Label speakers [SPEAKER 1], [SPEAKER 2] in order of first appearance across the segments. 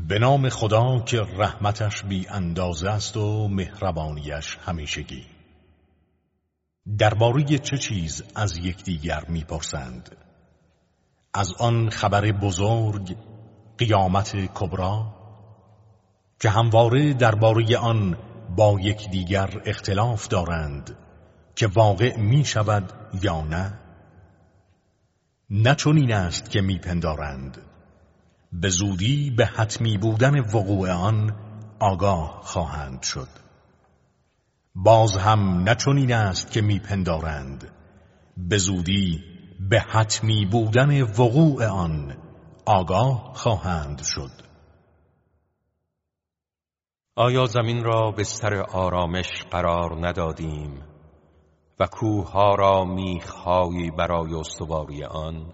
[SPEAKER 1] به نام خدا که رحمتش بی اندازه است و مهربانیش همیشگی. درباره چه چیز از یکدیگر میپرسند؟ از آن خبر بزرگ، قیامت کبری، که همواره درباره آن با یکدیگر اختلاف دارند که واقع می شود یا نه؟ نه چنین است که میپندارند، به زودی به حتمی بودن وقوع آن آگاه خواهند شد. باز هم نه چنین است که میپندارند، به زودی به حتمی بودن وقوع آن آگاه خواهند شد.
[SPEAKER 2] آیا زمین را بستر آرامش قرار ندادیم و کوه‌ها را میخ‌هایی برای استواری آن؟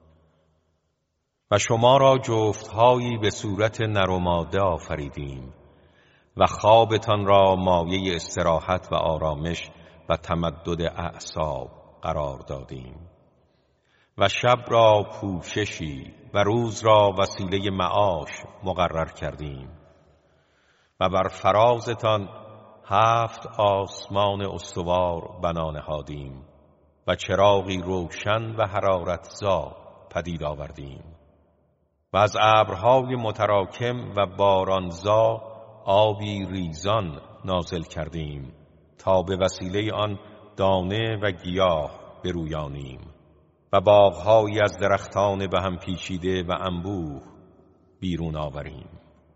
[SPEAKER 2] و شما را جفت‌هایی به صورت نر و ماده آفریدیم و خوابتان را مایه استراحت و آرامش و تمدد اعصاب قرار دادیم و شب را پوششی و روز را وسیله معاش مقرر کردیم و بر فرازتان 7 آسمان استوار بنا نهادیم و چراغی روشن و حرارتزا پدید آوردیم و از ابرهای متراکم و بارانزا آبی ریزان نازل کردیم تا به وسیله آن دانه و گیاه برویانیم و باغ‌هایی از درختان به هم پیچیده و انبوه بیرون آوریم.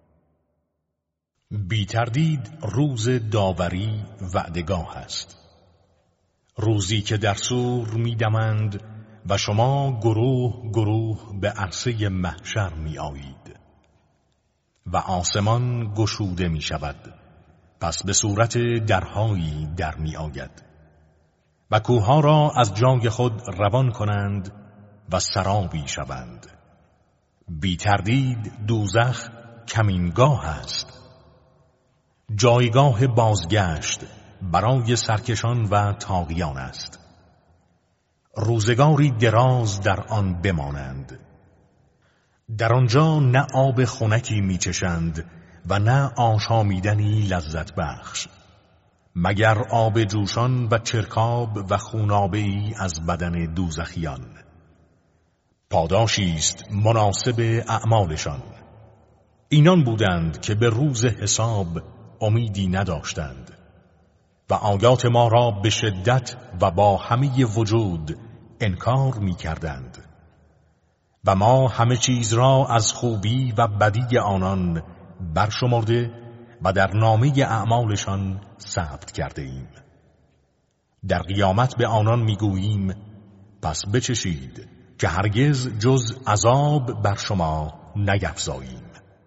[SPEAKER 1] بی تردید روز داوری وعدگاه است، روزی که در صور می‌دمند و شما گروه گروه به عرصه محشر می آیید و آسمان گشوده می شود، پس به صورت درهایی در می آید و کوه‌ها را از جای خود روان کنند و سرابی شوند. بی تردید دوزخ کمینگاه است، جایگاه بازگشت برای سرکشان و طاغیان است. روزگاری دراز در آن بمانند. در آنجا نه آب خنکی میچشند و نه آشامیدنی لذت بخش، مگر آب جوشان و چرکاب و خونابه‌ای از بدن دوزخیان. پاداشی است مناسب اعمالشان. اینان بودند که به روز حساب امیدی نداشتند و آیات ما را به شدت و با همه وجود انکار می کردند و ما همه چیز را از خوبی و بدی آنان برشمرده و در نامه اعمالشان ثبت کرده ایم. در قیامت به آنان می گوییم پس بچشید که هرگز جز عذاب بر شما نیفزاییم.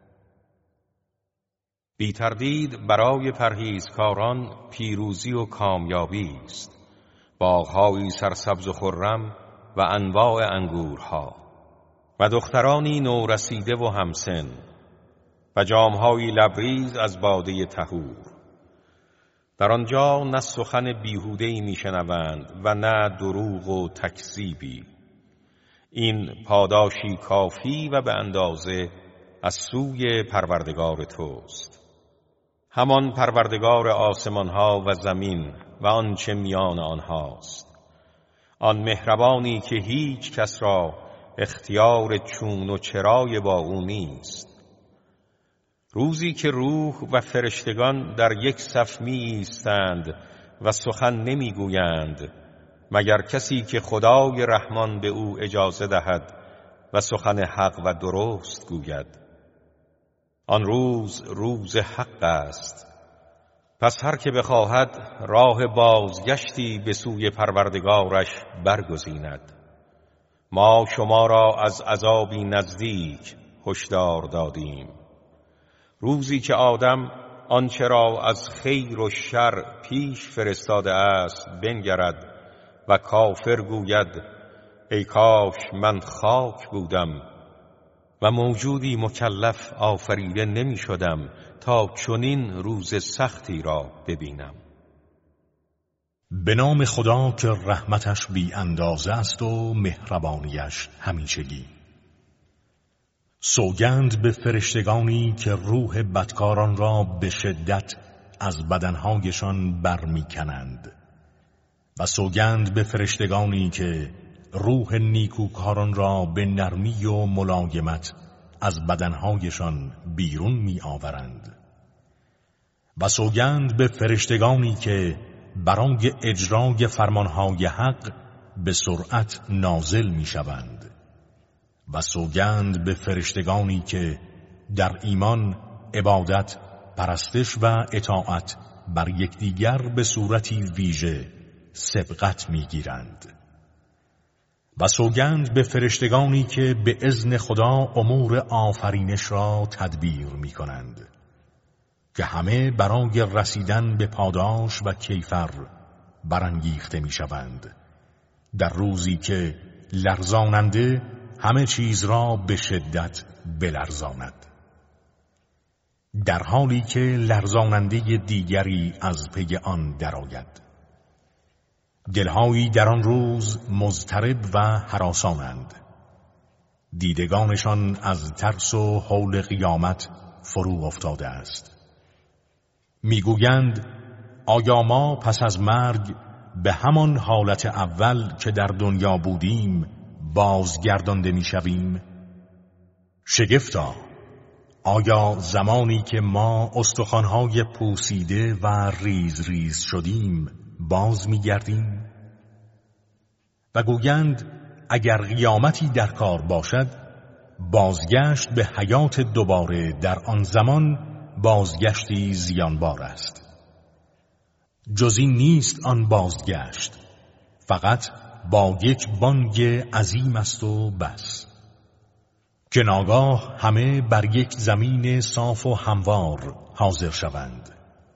[SPEAKER 2] بی تردید برای پرهیزکاران پیروزی و کامیابی است، باغ‌هایی سرسبز و خرم و انواع انگورها و دخترانی نورسیده و همسن و جام‌هایی لبریز از باده طهور. در آنجا نه سخن بیهوده‌ای میشنوند و نه دروغ و تکذیبی. این پاداشی کافی و به اندازه از سوی پروردگار توست، همان پروردگار آسمانها و زمین و آنچه میان آنهاست، آن مهربانی که هیچ کس را اختیار چون و چرای با او نیست. روزی که روح و فرشتگان در یک صف می ایستند و سخن نمی گویند مگر کسی که خدای رحمان به او اجازه دهد و سخن حق و درست گوید. آن روز روز حق است، پس هر که بخواهد راه بازگشتی به سوی پروردگارش برگزیند. ما شما را از عذابی نزدیک هشدار دادیم، روزی که آدم آنچه را از خیر و شر پیش فرستاده است بنگرد و کافر گوید ای کاش من خاک بودم و موجودی مکلف آفریده نمی شدم تا چنین روز سختی را ببینم.
[SPEAKER 1] به نام خدا که رحمتش بی اندازه است و مهربانیش همیشگی. سوگند به فرشتگانی که روح بدکاران را به شدت از بدنهایشان برمیکنند و سوگند به فرشتگانی که روح نیکوکاران را به نرمی و ملایمت از بدنهایشان بیرون می آورند و سوگند به فرشتگانی که برای اجرای فرمانهای حق به سرعت نازل می شوند و سوگند به فرشتگانی که در ایمان، عبادت، پرستش و اطاعت بر یکدیگر به صورتی ویژه سبقت می گیرند و سوگند به فرشتگانی که به اذن خدا امور آفرینش را تدبیر می کنند که همه برای رسیدن به پاداش و کیفر برانگیخته می شوند در روزی که لرزاننده همه چیز را به شدت بلرزاند، در حالی که لرزاننده دیگری از پی آن درآید. دلهایی در آن روز مضطرب و هراسانند، دیدگانشان از ترس و هول قیامت فرو افتاده است. میگویند آیا ما پس از مرگ به همان حالت اول که در دنیا بودیم بازگردانده میشویم؟ شگفتا، آیا زمانی که ما استخوان‌های پوسیده و ریز ریز شدیم باز میگردیم؟ و گویند اگر قیامتی در کار باشد بازگشت به حیات دوباره در آن زمان بازگشتی زیانبار است. جز این نیست آن بازگشت، فقط با یک بانگ عظیم است و بس، که ناگاه همه بر یک زمین صاف و هموار حاضر شوند.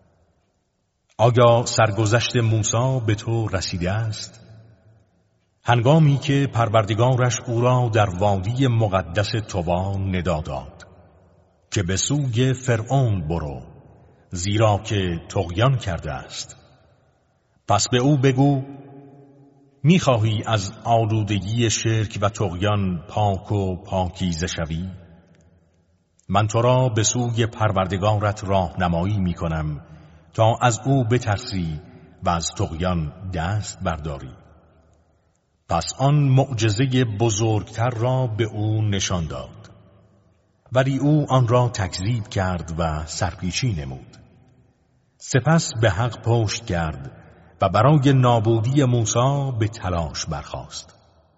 [SPEAKER 1] آیا سرگذشت موسی به تو رسیده است؟ هنگامی که پروردگارش او را در وادی مقدس طوی ندا داد که به سوی فرعون برو، زیرا که طغیان کرده است. پس به او بگو می‌خواهی از آلودگی شرک و طغیان پاک و پاکیزه شوی؟ من تو را به سوی پروردگارت راهنمایی می‌کنم تا از او بترسی و از طغیان دست برداری. پس آن معجزه بزرگتر را به او نشان داد، ولی او آن را تکذیب کرد و سرپیچی نمود. سپس به حق پشت کرد و برای نابودی موسی به تلاش برخاست.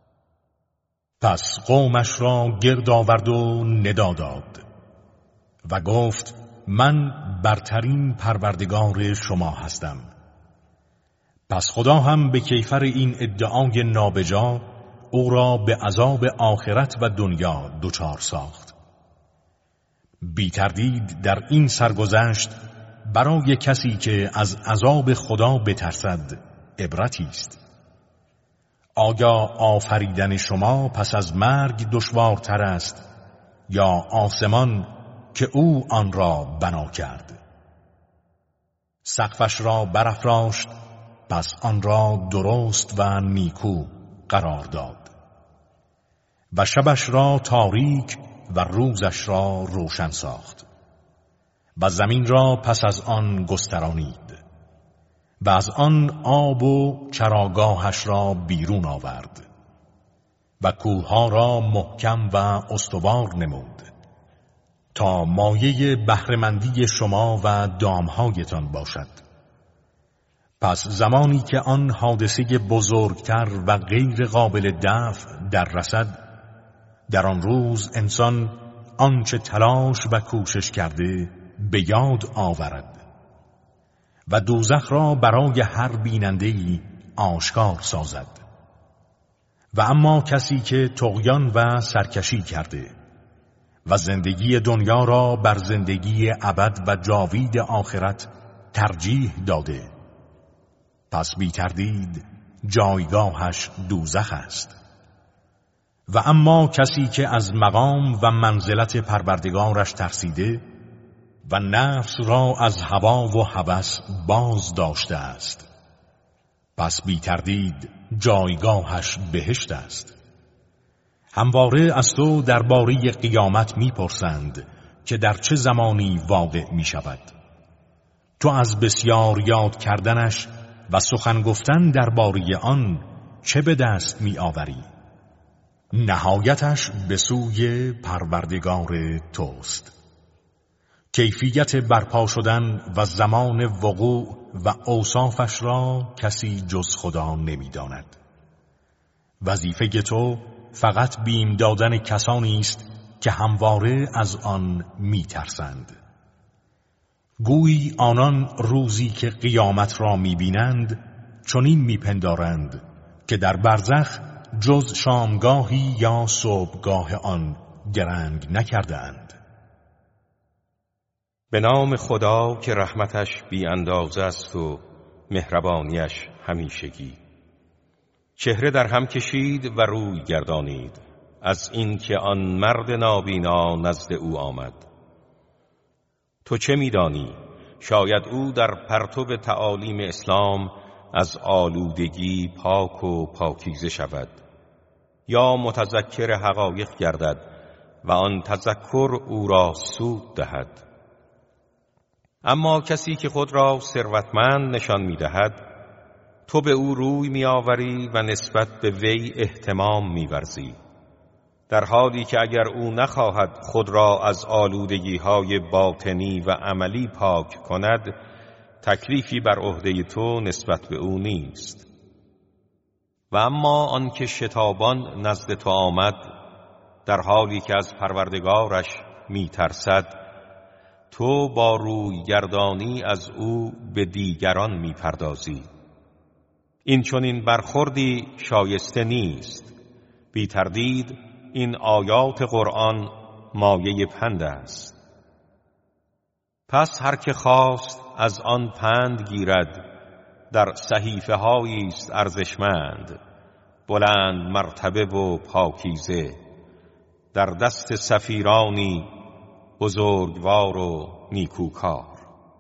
[SPEAKER 1] پس قومش را گرد آورد و ندا داد و گفت من برترین پروردگار شما هستم. پس خدا هم به کیفر این ادعای نابجا او را به عذاب آخرت و دنیا دچار ساخت. بی تردید در این سرگذشت برای کسی که از عذاب خدا بترسد عبرتی است. آیا آفریدن شما پس از مرگ دشوارتر است یا آسمان که او آن را بنا کرد؟ سقفش را برافراشت، پس آن را درست و نیکو قرار داد و شبش را تاریک و روزش را روشن ساخت و زمین را پس از آن گسترانید و از آن آب و چراگاهش را بیرون آورد و کوهها را محکم و استوار نمود تا مایه بهره‌مندی شما و دامهایتان باشد. پس زمانی که آن حادثه بزرگتر و غیر قابل دفع در رسد، در آن روز انسان آنچه تلاش و کوشش کرده به یاد آورد و دوزخ را برای هر بیننده‌ای آشکار سازد. و اما کسی که طغیان و سرکشی کرده و زندگی دنیا را بر زندگی ابد و جاوید آخرت ترجیح داده، پس بی تردید جایگاهش دوزخ است. و اما کسی که از مقام و منزلت پروردگارش ترسیده و نفس را از هوا و هوس باز داشته است، پس بی تردید جایگاهش بهشت است. همواره از تو درباره قیامت میپرسند که در چه زمانی واقع میشود. تو از بسیار یاد کردنش و سخن گفتن درباره آن چه به دست میآوری؟ نهایتش به سوی پروردگار توست. کیفیت برپا شدن و زمان وقوع و اوصافش را کسی جز خدا نمی‌داند. وظیفه تو فقط بیم دادن کسانی است که همواره از آن می‌ترسند. گویی آنان روزی که قیامت را می‌بینند چنین می‌پندارند که در برزخ جز شامگاهی یا صبحگاه آن درنگ نکردند.
[SPEAKER 2] به نام خدا که رحمتش بی اندازه است و مهربانیش همیشگی. چهره در هم کشید و روی گردانید از اینکه آن مرد نابینا نزد او آمد. تو چه می‌دانی؟ شاید او در پرتو تعالیم اسلام از آلودگی پاک و پاکیزه شود، یا متذکر حقایق گردد و آن تذکر او را سود دهد. اما کسی که خود را ثروتمند نشان می‌دهد، تو به او روی می‌آوری و نسبت به وی اهتمام می‌ورزی، در حالی که اگر او نخواهد خود را از آلودگی‌های باطنی و عملی پاک کند، تکلیفی بر عهده تو نسبت به او نیست. و اما آنکه شتابان نزد تو آمد در حالی که از پروردگارش می‌ترسد، تو با روی گردانی از او به دیگران می‌پردازی. این چنین برخوردی شایسته نیست. بی تردید این آیات قرآن مایه پند است. پس هر که خواست از آن پند گیرد، در صحیفه هایی است ارزشمند، بلند مرتبه و پاکیزه، در دست سفیرانی بزرگوار و نیکوکار.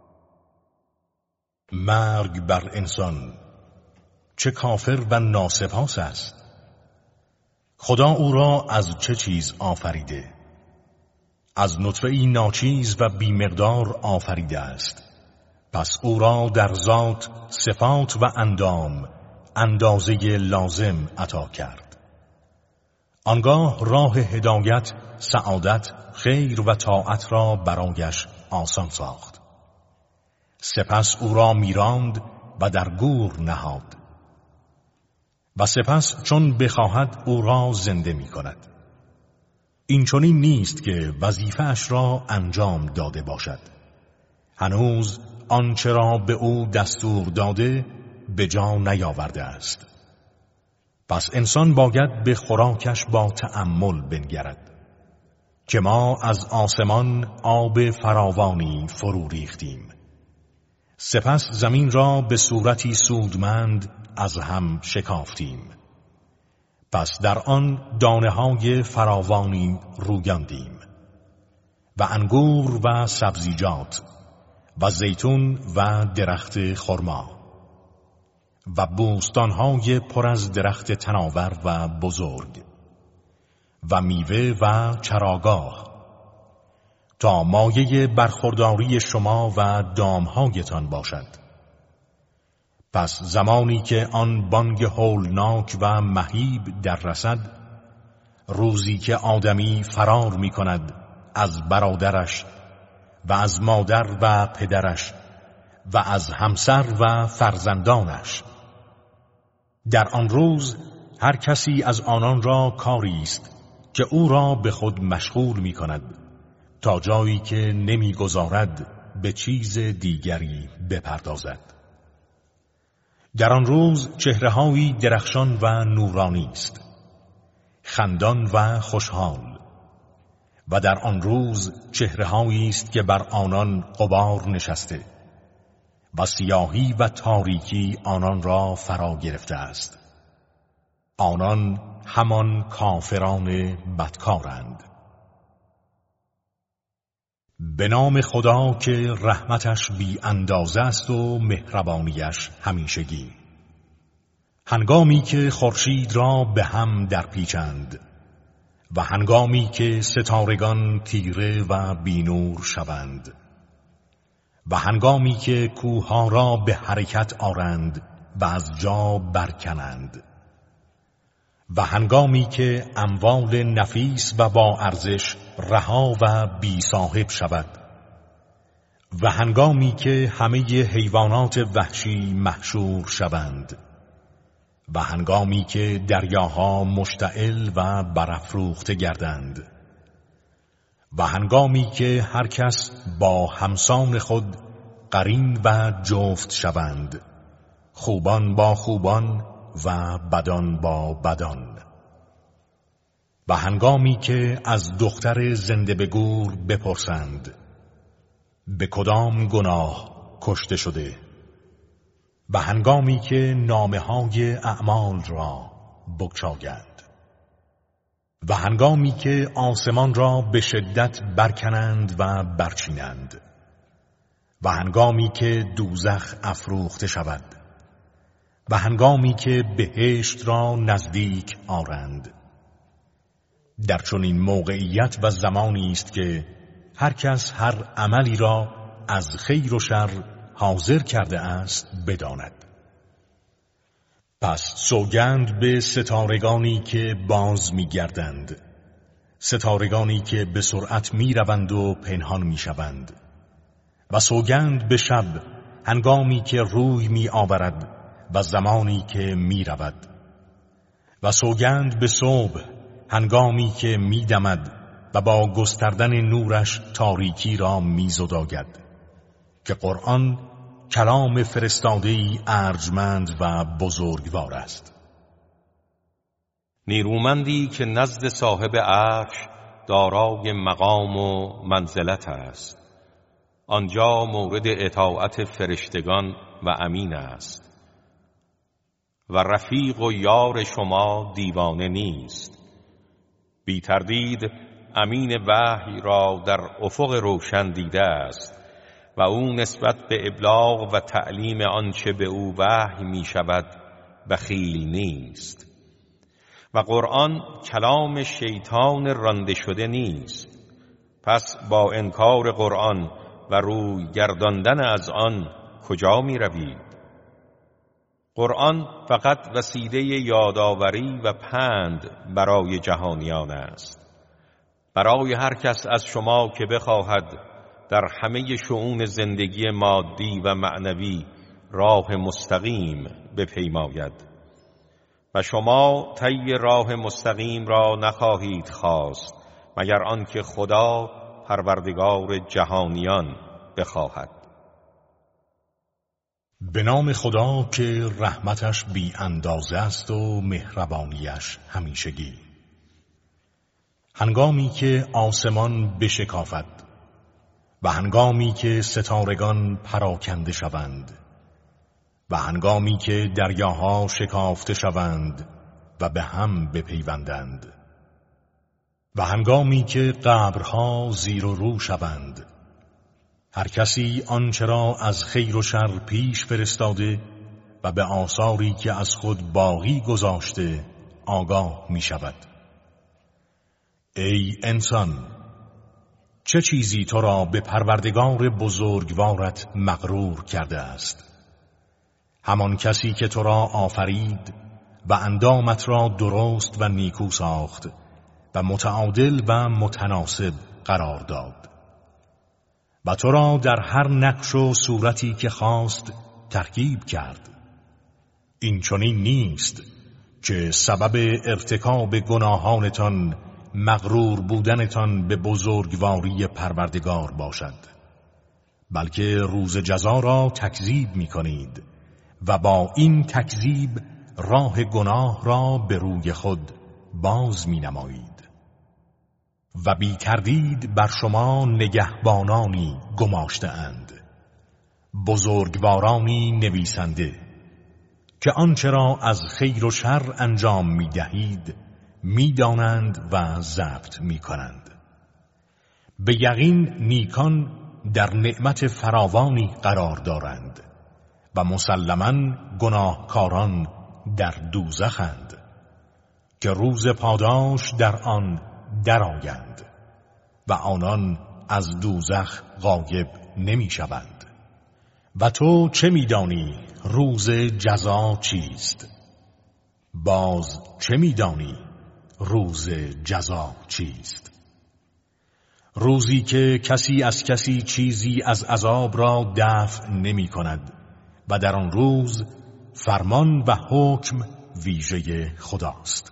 [SPEAKER 1] مرگ بر انسان چه کافر و ناسپاس است. خدا او را از چه چیز آفریده؟ از نطفه‌ای ناچیز و بیمقدار آفریده است. پس او را در ذات، صفات و اندام اندازه لازم عطا کرد. آنگاه راه هدایت، سعادت، خیر و طاعت را برایش آسان ساخت. سپس او را میراند و در گور نهاد و سپس چون بخواهد او را زنده می کند. این چنین نیست که وظیفه‌اش را انجام داده باشد. هنوز آنچه را به او دستور داده به جا نیاورده است. پس انسان باید به خوراکش با تأمل بنگرد که ما از آسمان آب فراوانی فرو ریختیم، سپس زمین را به صورتی سودمند از هم شکافتیم، پس در آن دانه‌های فراوانی رویاندیم و انگور و سبزیجات و زیتون و درخت خرما و بوستان‌های پر از درخت تناور و بزرگ و میوه و چراگاه، تا مایه برخورداری شما و دامهایتان باشد. پس زمانی که آن بانگ هولناک و مهیب در رسد، روزی که آدمی فرار می کند از برادرش و از مادر و پدرش و از همسر و فرزندانش، در آن روز هر کسی از آنان را کاری است که او را به خود مشغول می کند تا جایی که نمی گذارد به چیز دیگری بپردازد. در آن روز چهره‌هایی درخشان و نورانی است، خندان و خوشحال، و در آن روز چهره‌هایی است که بر آنان غبار نشسته و سیاهی و تاریکی آنان را فرا گرفته است. آنان همان کافران بدکارند. به نام خدا که رحمتش بی اندازه است و مهربانیش همیشگی. هنگامی که خورشید را به هم درپیچند و هنگامی که ستارگان تیره و بینور شوند و هنگامی که کوه‌ها را به حرکت آرند و از جا برکنند و هنگامی که اموال نفیس و با ارزش رها و بی صاحب شود و هنگامی که همه حیوانات وحشی محشور شوند و هنگامی که دریاها مشتعل و برافروخته گردند و هنگامی که هر کس با همسان خود قرین و جفت شوند، خوبان با خوبان و بدان با بدان، و هنگامی که از دختر زنده به گور بپرسند به کدام گناه کشته شده، و هنگامی که نامه‌های اعمال را بگشایند و هنگامی که آسمان را به شدت برکنند و برچینند و هنگامی که دوزخ افروخته شود و هنگامی که بهشت را نزدیک آرند. در چنین موقعیت و زمانی است که هر کس هر عملی را از خیر و شر حاضر کرده است بداند. پس سوگند به ستارگانی که باز می‌گردند، ستارگانی که به سرعت می‌روند و پنهان می‌شوند، و سوگند به شب هنگامی که روی می‌آورد و زمانی که می‌رود، و سوگند به صبح هنگامی که می‌دمد و با گستردن نورش تاریکی را می‌زداید، که قرآن کلام فرستاده‌ای ارجمند و بزرگوار است.
[SPEAKER 2] نیرومندی که نزد صاحب عرش دارای مقام و منزلت است، آنجا مورد اطاعت فرشتگان و امین است، و رفیق و یار شما دیوانه نیست. بی تردید امین وحی را در افق روشن دیده است و او نسبت به ابلاغ و تعلیم آنچه به او وحی می شود بخیل نیست. و قرآن کلام شیطان رانده شده نیست. پس با انکار قرآن و روی گرداندن از آن کجا می روید؟ قرآن فقط وسیله یادآوری و پند برای جهانیان است، برای هر کس از شما که بخواهد در همه شؤون زندگی مادی و معنوی راه مستقیم بپیماید، و شما طی راه مستقیم را نخواهید خواست مگر آنکه خدا پروردگار جهانیان بخواهد.
[SPEAKER 1] به نام خدا که رحمتش بی اندازه است و مهربانیش همیشگی. هنگامی که آسمان بشکافد و هنگامی که ستارگان پراکنده شوند و هنگامی که دریاها شکافته شوند و به هم بپیوندند و هنگامی که قبرها زیر و رو شوند، هر کسی آنچه را از خیر و شر پیش فرستاده و به آثاری که از خود باقی گذاشته آگاه می شود. ای انسان، چه چیزی تو را به پروردگار بزرگوارت مغرور کرده است؟ همان کسی که تو را آفرید و اندامت را درست و نیکو ساخت و متعادل و متناسب قرار داد و تو را در هر نقش و صورتی که خواست ترکیب کرد. این چنین نیست که سبب ارتکاب گناهانتان مغرور بودنتان به بزرگواری پروردگار باشد، بلکه روز جزا را تکذیب می کنید و با این تکذیب راه گناه را به روی خود باز می نمایید. و بی تردید بر شما نگهبانانی گماشته اند، بزرگوارانی نویسنده، که آنچه را از خیر و شر انجام می دهید می دانند و ضبط می کنند. به یقین نیکان در نعمت فراوانی قرار دارند و مسلماً گناهکاران در دوزخند که روز پاداش در آن درآیند و آنان از دوزخ غایب نمی شوند. و تو چه می دانی روز جزا چیست؟ باز چه می دانی روز جزا چیست؟ روزی که کسی از کسی چیزی از عذاب را دفع نمی کند و در آن روز فرمان و حکم ویژه خداست.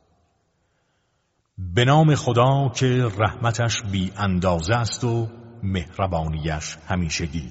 [SPEAKER 1] به نام خدا که رحمتش بی اندازه است و مهربانیش همیشگی.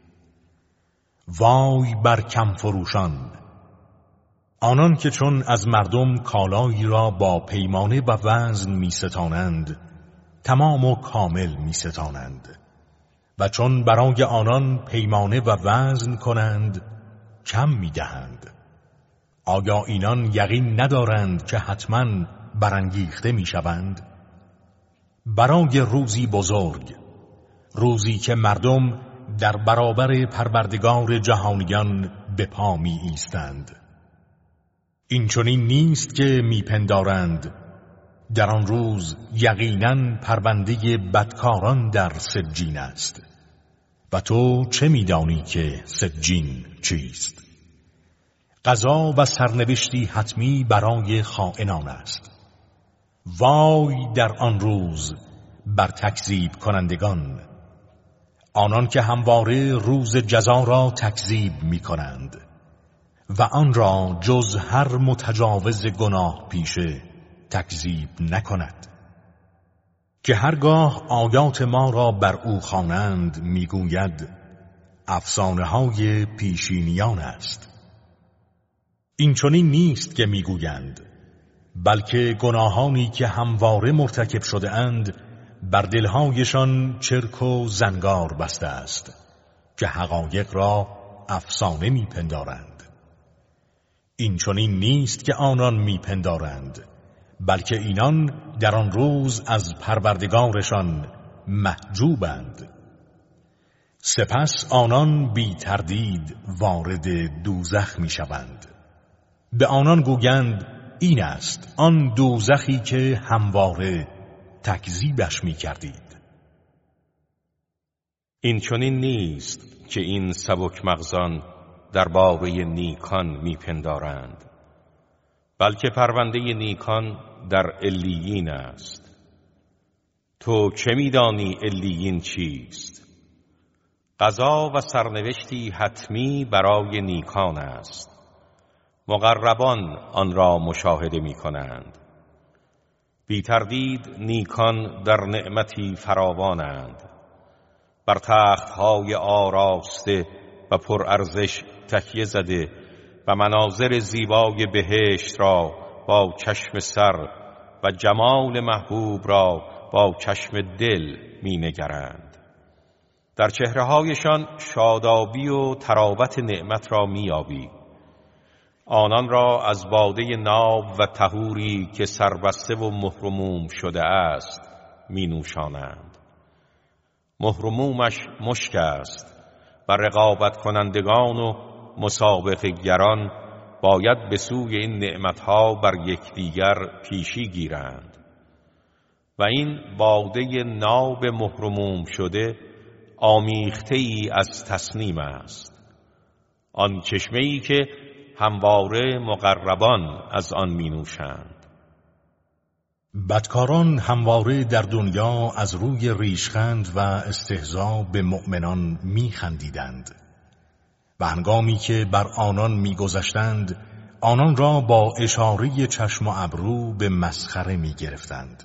[SPEAKER 1] وای بر کم فروشان، آنان که چون از مردم کالایی را با پیمانه و وزن می ستانند تمام و کامل می ستانند و چون برای آنان پیمانه و وزن کنند کم می دهند. آیا اینان یقین ندارند که حتماً برانگیخته می شوند؟ برای روزی بزرگ، روزی که مردم در برابر پروردگار جهانیان به پا می ایستند. این چنین نیست که می پندارند در آن روز یقیناً پرونده بدکاران در سجین است. و تو چه می دانی که سجین چیست؟ قضا و سرنوشتی حتمی برای خائنان است. وای در آن روز بر تکذیب کنندگان، آنان که همواره روز جزا را تکذیب می کنند و آن را جز هر متجاوز گناه پیشه تکذیب نکند. که هرگاه آیات ما را بر او خوانند میگوید افسانه های پیشینیان است. این چنین نیست که میگویند، بلکه گناهانی که همواره مرتکب شده اند بر دلهایشان چرک و زنگار بسته است که حقایق را افسانه میپندارند. این چنین نیست که آنان میپندارند، بلکه اینان در آن روز از پروردگارشان محجوبند. سپس آنان بی تردید وارد دوزخ می شوند. به آنان گویند این است آن دوزخی که همواره تکذیبش می کردید.
[SPEAKER 2] این چنین نیست که این سبک مغزان درباره نیکان می پندارند، بلکه پرونده نیکان در علیین است. تو چه می‌دانی علیین چیست؟ قضا و سرنوشتی حتمی برای نیکان است. مقربان آن را مشاهده می‌کنند. بی تردید نیکان در نعمتی فراوانند. بر تخت‌های آراسته و پرارزش تکیه زده و مناظر زیبای بهشت را با چشم سر و جمال محبوب را با چشم دل می نگرند. در چهره‌هایشان شادابی و تراوت نعمت را می یابی. آنان را از باده ناب و طهوری که سربسته و مهرموم شده است می نوشانند. مهرمومش مشک است و رقابت کنندگان و مسابقه گران باید به سوی این نعمتها بر یکدیگر پیشی گیرند و این باده ناب مهرموم شده آمیخته ای از تسنیم است، آن چشمه ای که همواره مقربان از آن می نوشند.
[SPEAKER 1] بدکاران همواره در دنیا از روی ریشخند و استهزا به مؤمنان می خندیدند و هنگامی که بر آنان می‌گذشتند آنان را با اشاره چشم و ابرو به مسخره می‌گرفتند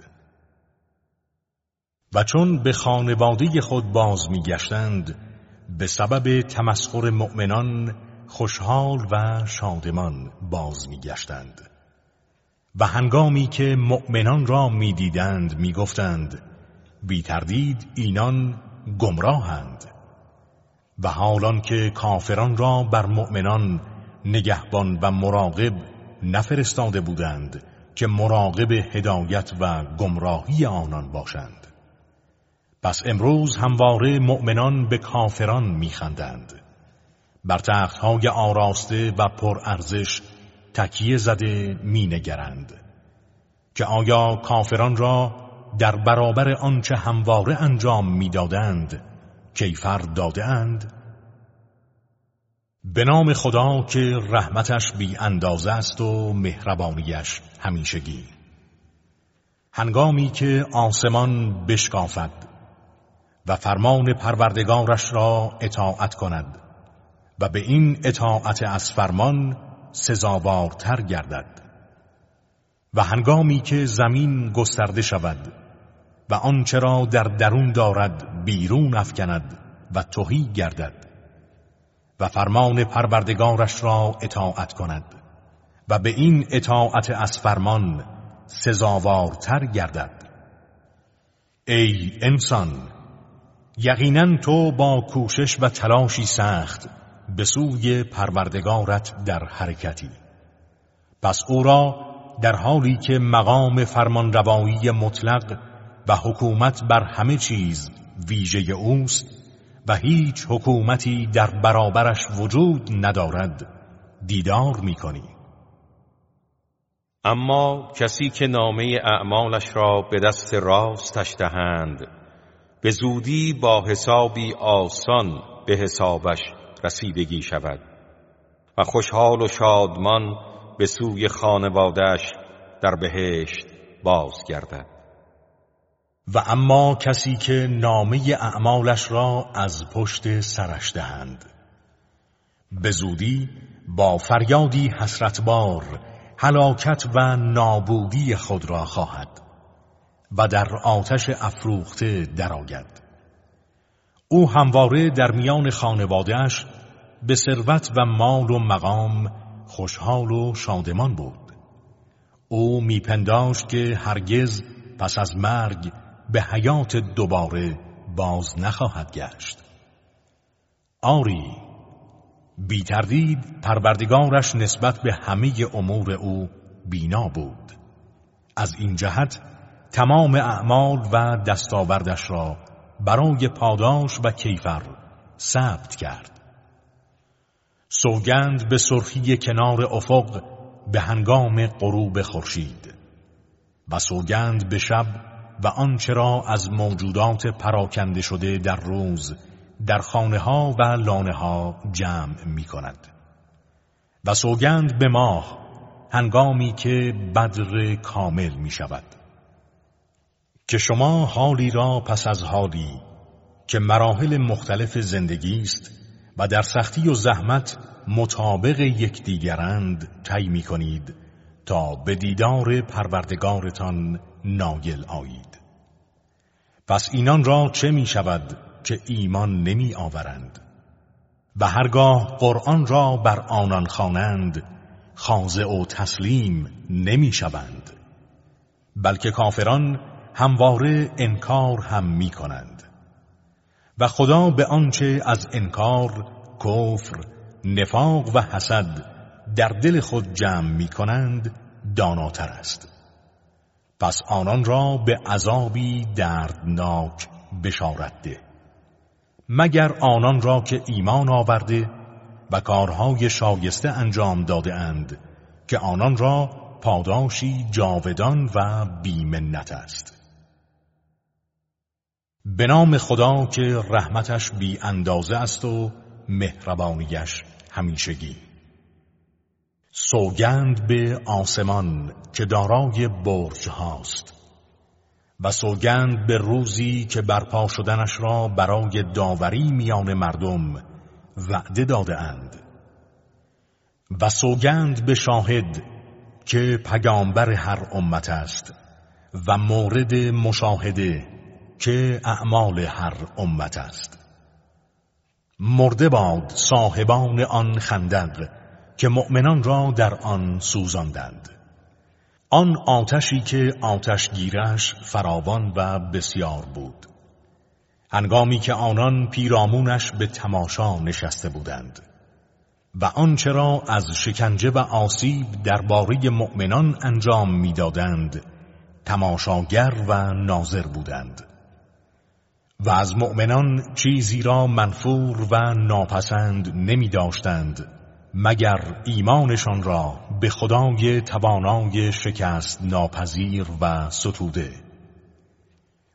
[SPEAKER 1] و چون به خانواده خود باز می‌گشتند به سبب تمسخر مؤمنان خوشحال و شادمان باز می‌گشتند و هنگامی که مؤمنان را می‌دیدند می‌گفتند بی تردید اینان گمراهند. و حالان که کافران را بر مؤمنان نگهبان و مراقب نفرستاده بودند که مراقب هدایت و گمراهی آنان باشند. پس امروز همواره مؤمنان به کافران میخندند، بر تختهای آراسته و پرارزش تکیه زده مینگرند که آیا کافران را در برابر آنچه همواره انجام می‌دادند کیفر داده‌اند؟ به نام خدا که رحمتش بی اندازه است و مهربانیش همیشگی. هنگامی که آسمان بشکافد و فرمان پروردگارش را اطاعت کند و به این اطاعت از فرمان سزاوارتر گردد و هنگامی که زمین گسترده شود و آنچه را در درون دارد بیرون افکند و تهی گردد و فرمان پروردگارش را اطاعت کند و به این اطاعت از فرمان سزاوارتر گردد. ای انسان، یقینا تو با کوشش و تلاشی سخت به سوی پروردگارت در حرکتی، پس او را در حالی که مقام فرمانروایی مطلق و حکومت بر همه چیز ویژه اوست و هیچ حکومتی در برابرش وجود ندارد دیدار می‌کنی.
[SPEAKER 2] اما کسی که نامه اعمالش را به دست راستش دهند به زودی با حسابی آسان به حسابش رسیدگی شود و خوشحال و شادمان به سوی خانواده‌اش در بهشت بازگردد.
[SPEAKER 1] و اما کسی که نامه اعمالش را از پشت سرش دهند به زودی با فریادی حسرتبار هلاکت و نابودی خود را خواهد و در آتش افروخته درآید. او همواره در میان خانواده‌اش به ثروت و مال و مقام خوشحال و شادمان بود. او میپنداشت که هرگز پس از مرگ به حیات دوباره باز نخواهد گشت. آری، بی تردید پروردگارش نسبت به همه امور او بینا بود. از این جهت تمام اعمال و دستاوردش را برای پاداش و کیفر ثبت کرد. سوگند به سرخی کنار افق به هنگام غروب خورشید و سوگند به شب و آنچه را از موجودات پراکنده شده در روز در خانه ها و لانه ها جمع می کند و سوگند به ماه هنگامی که بدر کامل می شود، که شما حالی را پس از حالی که مراحل مختلف زندگی است و در سختی و زحمت مطابق یکدیگرند طی می کنید تا به دیدار پروردگارتان نایل آیید. پس اینان را چه می شود که ایمان نمی آورند و هرگاه قرآن را بر آنان خوانند خاضع و تسلیم نمی شوند، بلکه کافران همواره انکار هم می کنند و خدا به آنچه از انکار، کفر، نفاق و حسد در دل خود جمع می کنند داناتر است. پس آنان را به عذابی دردناک بشارت ده، مگر آنان را که ایمان آورده و کارهای شایسته انجام داده اند که آنان را پاداشی جاودان و بی‌منت است. به نام خدا که رحمتش بی اندازه است و مهربانیش همیشگی. سوگند به آسمان که دارای برج هاست و سوگند به روزی که برپا شدنش را برای داوری میان مردم وعده داده اند و سوگند به شاهد که پیامبر هر امت است و مورد مشاهده که اعمال هر امت است. مرده باد صاحبان آن خندق که مؤمنان را در آن سوزاندند، آن آتشی که آتشگیرش فراوان و بسیار بود، هنگامی که آنان پیرامونش به تماشا نشسته بودند و آنچه را از شکنجه و آسیب درباره مؤمنان انجام می‌دادند تماشاگر و ناظر بودند و از مؤمنان چیزی را منفور و ناپسند نمی داشتند مگر ایمانشان را به خدای توانای شکست ناپذیر و ستوده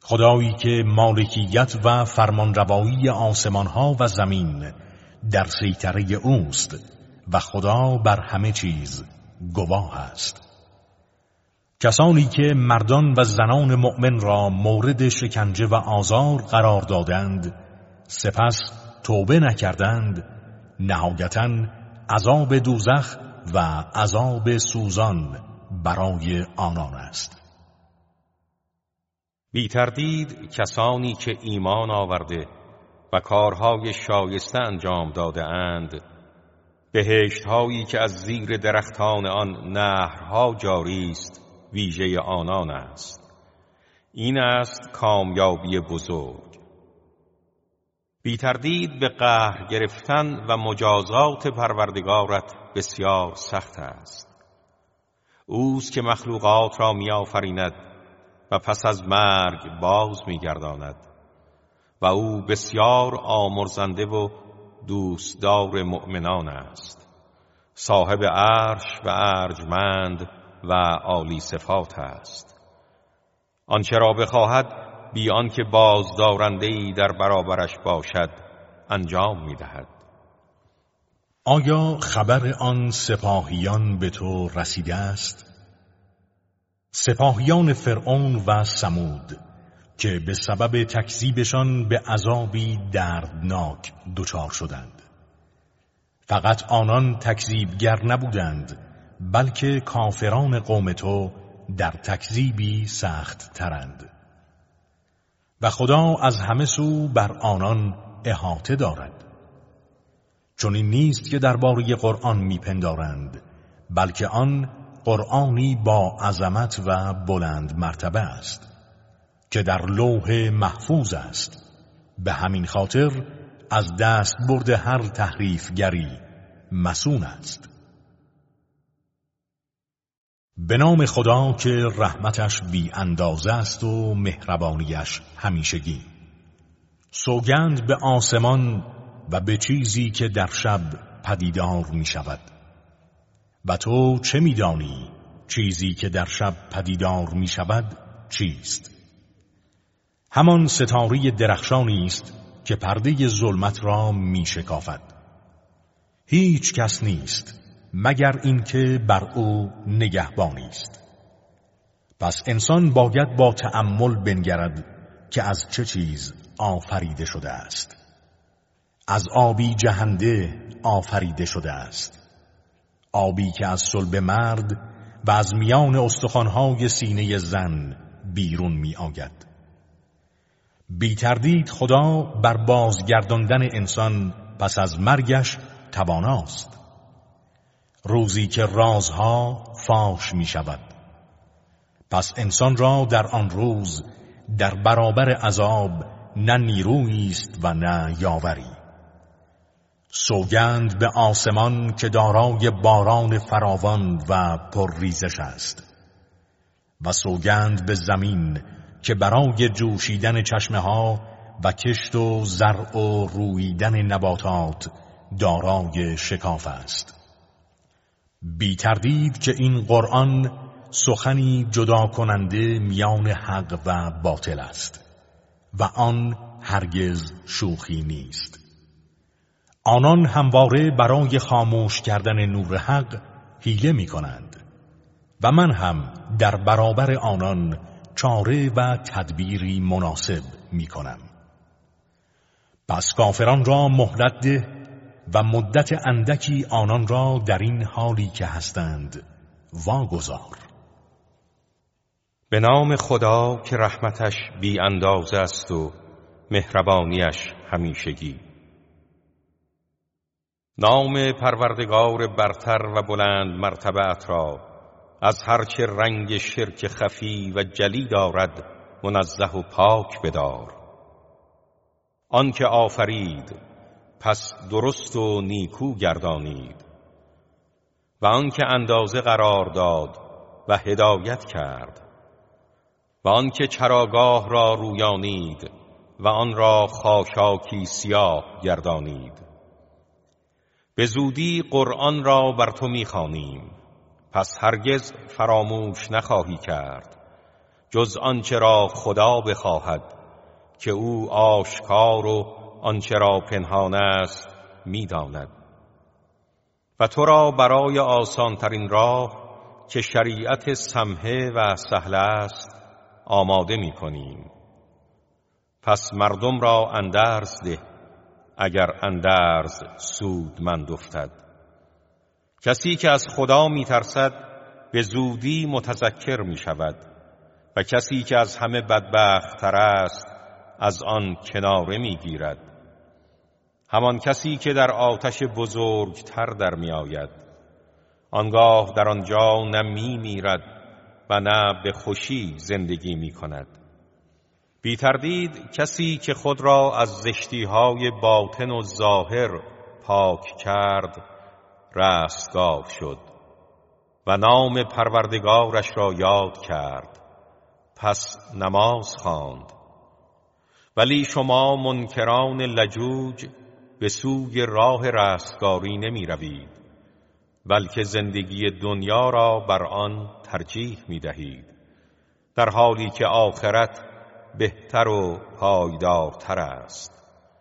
[SPEAKER 1] خدایی که مالکیت و فرمانروایی آسمانها و زمین در سیطره اوست و خدا بر همه چیز گواه است. کسانی که مردان و زنان مؤمن را مورد شکنجه و آزار قرار دادند سپس توبه نکردند، نهایتاً عذاب دوزخ و عذاب سوزان برای آنان است.
[SPEAKER 2] بی تردید کسانی که ایمان آورده و کارهای شایسته انجام داده اند، بهشت‌هایی که از زیر درختان آن نهرها جاری است ویژه آنان است. این است کامیابی بزرگ. بی تردید به قهر گرفتن و مجازات پروردگارت بسیار سخت است. اوست که مخلوقات را می آفریند و پس از مرگ باز می گرداند و او بسیار آمرزنده و دوستدار مؤمنان است. صاحب عرش و ارجمند و عالی صفات است. آنچه را بخواهد بی آنکه بازدارنده‌ای در برابرش باشد انجام می‌دهد.
[SPEAKER 1] آیا خبر آن سپاهیان به تو رسیده است؟ سپاهیان فرعون و ثمود که به سبب تکذیبشان به عذابی دردناک دچار شدند. فقط آنان تکذیبگر نبودند، بلکه کافران قوم تو در تکذیبی سخت ترند. و خدا از همه سو بر آنان احاطه دارد. چون این نیست که درباره قرآن میپندارند، بلکه آن قرآنی با عظمت و بلند مرتبه است که در لوح محفوظ است. به همین خاطر از دست برد هر تحریفگری مسون است. به نام خدا که رحمتش بی اندازه است و مهربانیش همیشگی. سوگند به آسمان و به چیزی که در شب پدیدار می شود. و تو چه می دانی چیزی که در شب پدیدار می شود چیست؟ همان ستاره درخشانی است که پرده ظلمت را می شکافد. هیچ کس نیست مگر اینکه بر او نگهبانی است. پس انسان باید با تأمل بنگرد که از چه چیز آفریده شده است. از آبی جهنده آفریده شده است، آبی که از صلب مرد و از میان استخوان‌های سینه زن بیرون می آید. بی تردید خدا بر بازگرداندن انسان پس از مرگش تواناست. روزی که رازها فاش می شود، پس انسان را در آن روز در برابر عذاب نه نیرویی است و نه یاوری. سوگند به آسمان که دارای باران فراوان و پرریزش است و سوگند به زمین که برای جوشیدن چشمه‌ها و کشت و زرع و رویدن نباتات دارای شکاف است. بی تردید که این قرآن سخنی جدا کننده میان حق و باطل است و آن هرگز شوخی نیست. آنان همواره برای خاموش کردن نور حق حیله می کنند و من هم در برابر آنان چاره و تدبیری مناسب می کنم. پس کافران را مهلت ده و مدت اندکی آنان را در این حالی که هستند واگذار.
[SPEAKER 2] به نام خدا که رحمتش بی اندازه است و مهربانیش همیشگی. نام پروردگار برتر و بلند مرتبت را از هرچه رنگ شرک خفی و جلی دارد منزه و پاک بدار. آن که آفرید پس درست و نیکو گردانید و آن که اندازه قرار داد و هدایت کرد و آن که چراگاه را رویانید و آن را خاشاکی سیاه گردانید. به زودی قرآن را بر تو می‌خوانیم، پس هرگز فراموش نخواهی کرد جز آنچه را خدا بخواهد که او آشکار و آنچه را پنهان است می‌داند. و تو را برای آسانترین راه که شریعت سمحه و سهل است آماده می‌کنیم. پس مردم را اندرز ده اگر اندرز سودمند افتد. کسی که از خدا می‌ترسد به زودی متذکر می‌شود و کسی که از همه بدبخت‌تر است از آن کناره می‌گیرد. همان کسی که در آتش بزرگتر در می‌آید، آنگاه در آنجا نه می‌میرد و نه به خوشی زندگی می‌کند. بی تردید کسی که خود را از زشتی‌های باطن و ظاهر پاک کرد رستگار شد و نام پروردگارش را یاد کرد، پس نماز خواند. ولی شما منکران لجوج به سوی راه رستگاری نمی روید، بلکه زندگی دنیا را بر آن ترجیح می دهید، در حالی که آخرت بهتر و پایدارتر است.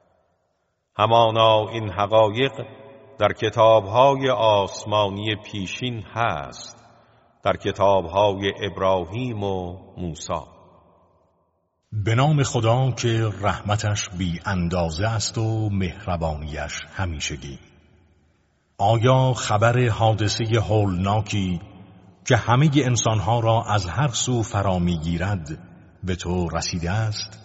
[SPEAKER 2] همانا این حقایق در کتاب‌های آسمانی پیشین هست، در کتاب‌های ابراهیم و موسی.
[SPEAKER 1] به نام خدا که رحمتش بی اندازه است و مهربانیش همیشگی. آیا خبر حادثه هولناکی که همه انسانها را از هر سو فرا می‌گیرد به تو رسیده است؟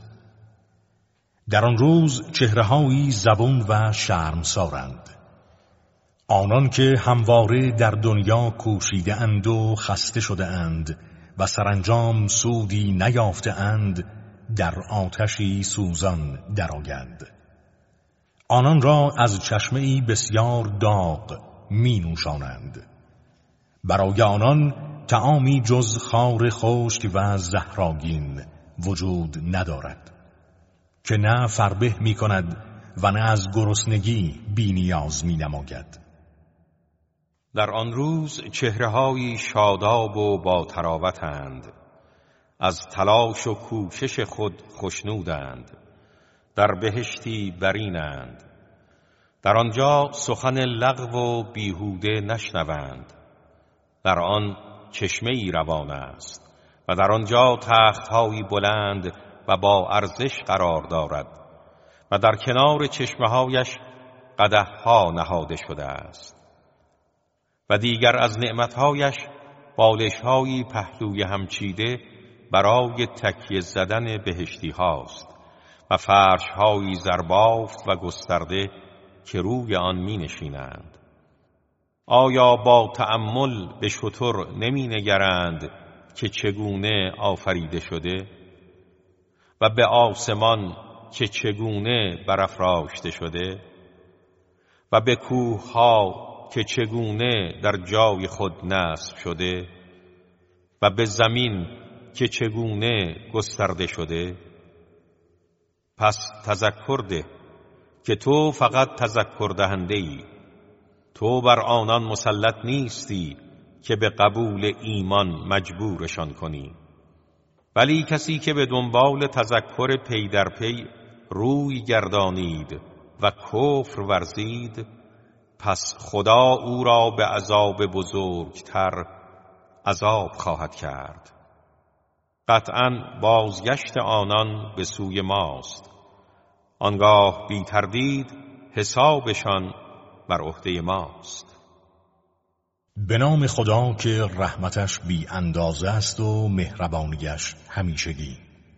[SPEAKER 1] در آن روز چهره‌هایی زبون و شرمسارند. آنان که همواره در دنیا کوشیده اند و خسته شده اند و سرانجام سودی نیافته اند، در آتشی سوزان درآیند. آنان را از چشمه‌ای بسیار داغ می نوشانند. برای آنان طعامی جز خار خشک و زهرآگین وجود ندارد که نه فربه می کند و نه از گرسنگی بی نیاز می نماید.
[SPEAKER 2] در آن روز چهره‌هایی شاداب و با طراوتند، از تلاش و کوشش خود خوشنودند، در بهشتی برینند. در آنجا سخن لغو و بیهوده نشنوند. در آن چشمه‌ای روان است و در آنجا تخت‌هایی بلند و با ارزش قرار دارد و در کنار چشمه‌هایش قدح‌ها نهاده شده است. و دیگر از نعمتهایش بالش‌هایی پهلوی همچیده برای تکیه زدن بهشتی هاست و فرش‌هایی زربافت و گسترده که روی آن می نشینند. آیا با تأمل به شتر نمی نگرند که چگونه آفریده شده و به آسمان که چگونه برافراشته شده و به کوه‌ها که چگونه در جای خود نصب شده و به زمین که چگونه گسترده شده؟ پس تذکر ده که تو فقط تذکر دهنده ای. تو بر آنان مسلط نیستی که به قبول ایمان مجبورشان کنی. ولی کسی که به دنبال تذکر پی در پی روی گردانید و کفر ورزید، پس خدا او را به عذاب بزرگتر عذاب خواهد کرد. قطعاً بازگشت آنان به سوی ماست، آنگاه بی تردید حسابشان بر عهده ماست.
[SPEAKER 1] به نام خدا که رحمتش بی اندازه است و مهربانیش همیشگی.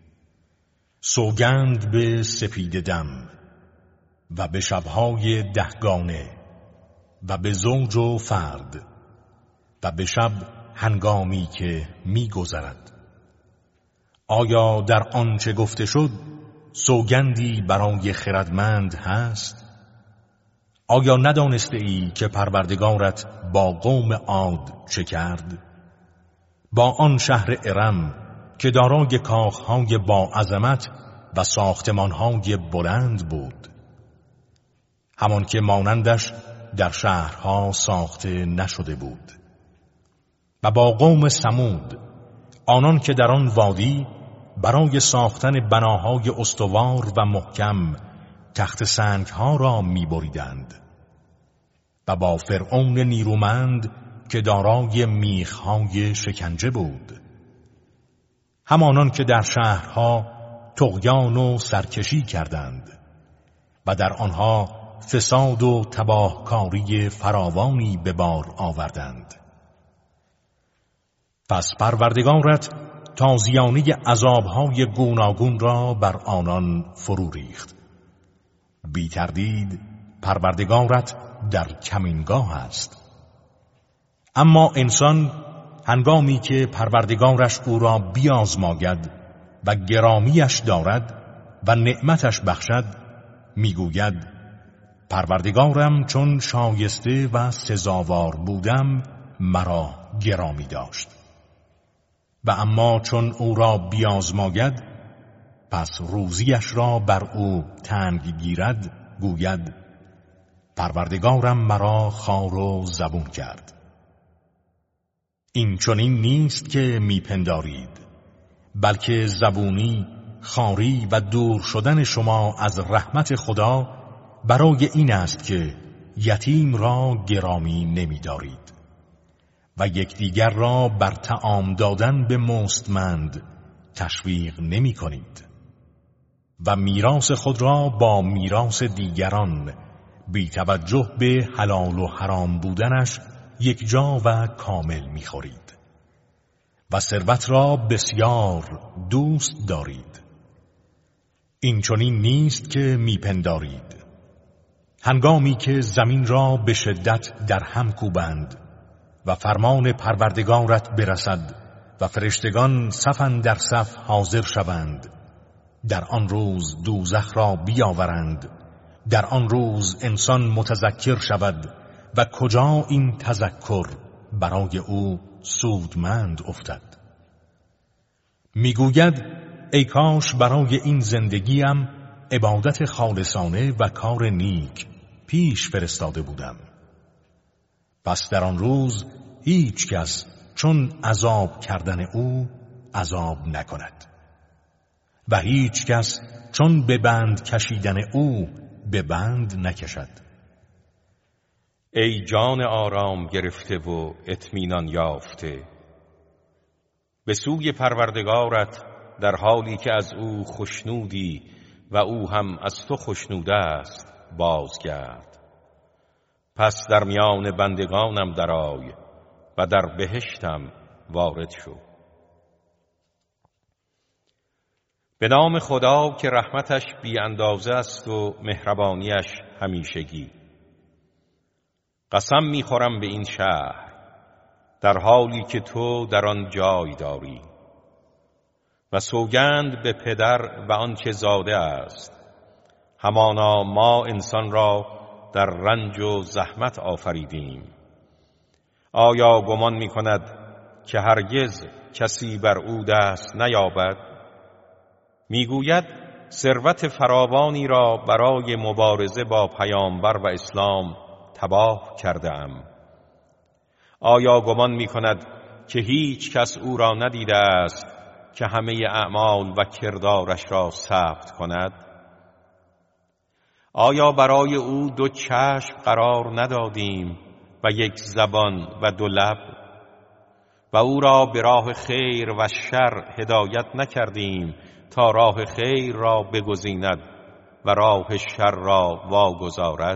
[SPEAKER 1] سوگند به سپید دم و به شبهای دهگانه و به زوج و فرد و به شب هنگامی که می گذرد. آیا در آنچه گفته شد سوگندی برای خردمند هست؟ آیا ندانسته ای که پروردگارت با قوم عاد چه کرد؟ با آن شهر ارم که دارای کاخهای با عظمت و ساختمانهای بلند بود، همان که مانندش در شهرها ساخته نشده بود. و با قوم ثمود، آنان که در آن وادی برای ساختن بناهای استوار و محکم تخت سنگها را می‌بریدند و با فرعون نیرومند که دارای میخهای شکنجه بود، همانان که در شهرها طغیان و سرکشی کردند و در آنها فساد و تباهکاری فراوانی به بار آوردند. پس پروردگارت تازیانه عذابهای گوناگون را بر آنان فرو ریخت. بی تردید پروردگارت در کمینگاه است. اما انسان هنگامی که پروردگارش او را بیازماید و گرامیش دارد و نعمتش بخشد، میگوید پروردگارم چون شایسته و سزاوار بودم مرا گرامی داشت. و اما چون او را بیازماید پس روزیش را بر او تنگ گیرد، گوید پروردگارم مرا خوار و زبون کرد. این چنین نیست که میپندارید، بلکه زبونی، خواری و دور شدن شما از رحمت خدا برای این است که یتیم را گرامی نمی‌دارید و یکدیگر را بر طعام دادن به مستمند تشویق نمی‌کنید و میراث خود را با میراث دیگران بی توجه به حلال و حرام بودنش یکجا و کامل می‌خورید و ثروت را بسیار دوست دارید. این چنین نیست که میپندارید. هنگامی که زمین را به شدت در هم کوبند و فرمان پروردگارت برسد و فرشتگان صفاً در صف حاضر شوند، در آن روز دوزخ را بیاورند، در آن روز انسان متذکر شود و کجا این تذکر برای او سودمند افتد. میگوید ای کاش برای این زندگیم عبادت خالصانه و کار نیک پیش فرستاده بودم. پس در آن روز هیچ کس چون عذاب کردن او عذاب نکند و هیچ کس چون به بند کشیدن او به بند نکشد.
[SPEAKER 2] ای جان آرام گرفته و اطمینان یافته، به سوی پروردگارت در حالی که از او خوشنودی و او هم از تو خوشنوده است بازگرد. پس در میان بندگانم درآی و در بهشتم وارد شو. به نام خدا که رحمتش بی اندازه است و مهربانیش همیشگی. قسم میخورم به این شهر در حالی که تو در آن جای داری و سوگند به پدر و آنچه زاده است. همانا ما انسان را در رنج و زحمت آفریدیم. آیا گمان می‌کند که هرگز کسی بر او دست نیابد؟ میگوید ثروت فراوانی را برای مبارزه با پیامبر و اسلام تباه کرده ام. آیا گمان می‌کند که هیچ کس او را ندیده است که همه اعمال و کردارش را ثبت کند؟ آیا برای او دو چشم قرار ندادیم و یک زبان و دو لب و او را به راه خیر و شر هدایت نکردیم تا راه خیر را بگزیند و راه شر را واگذارد؟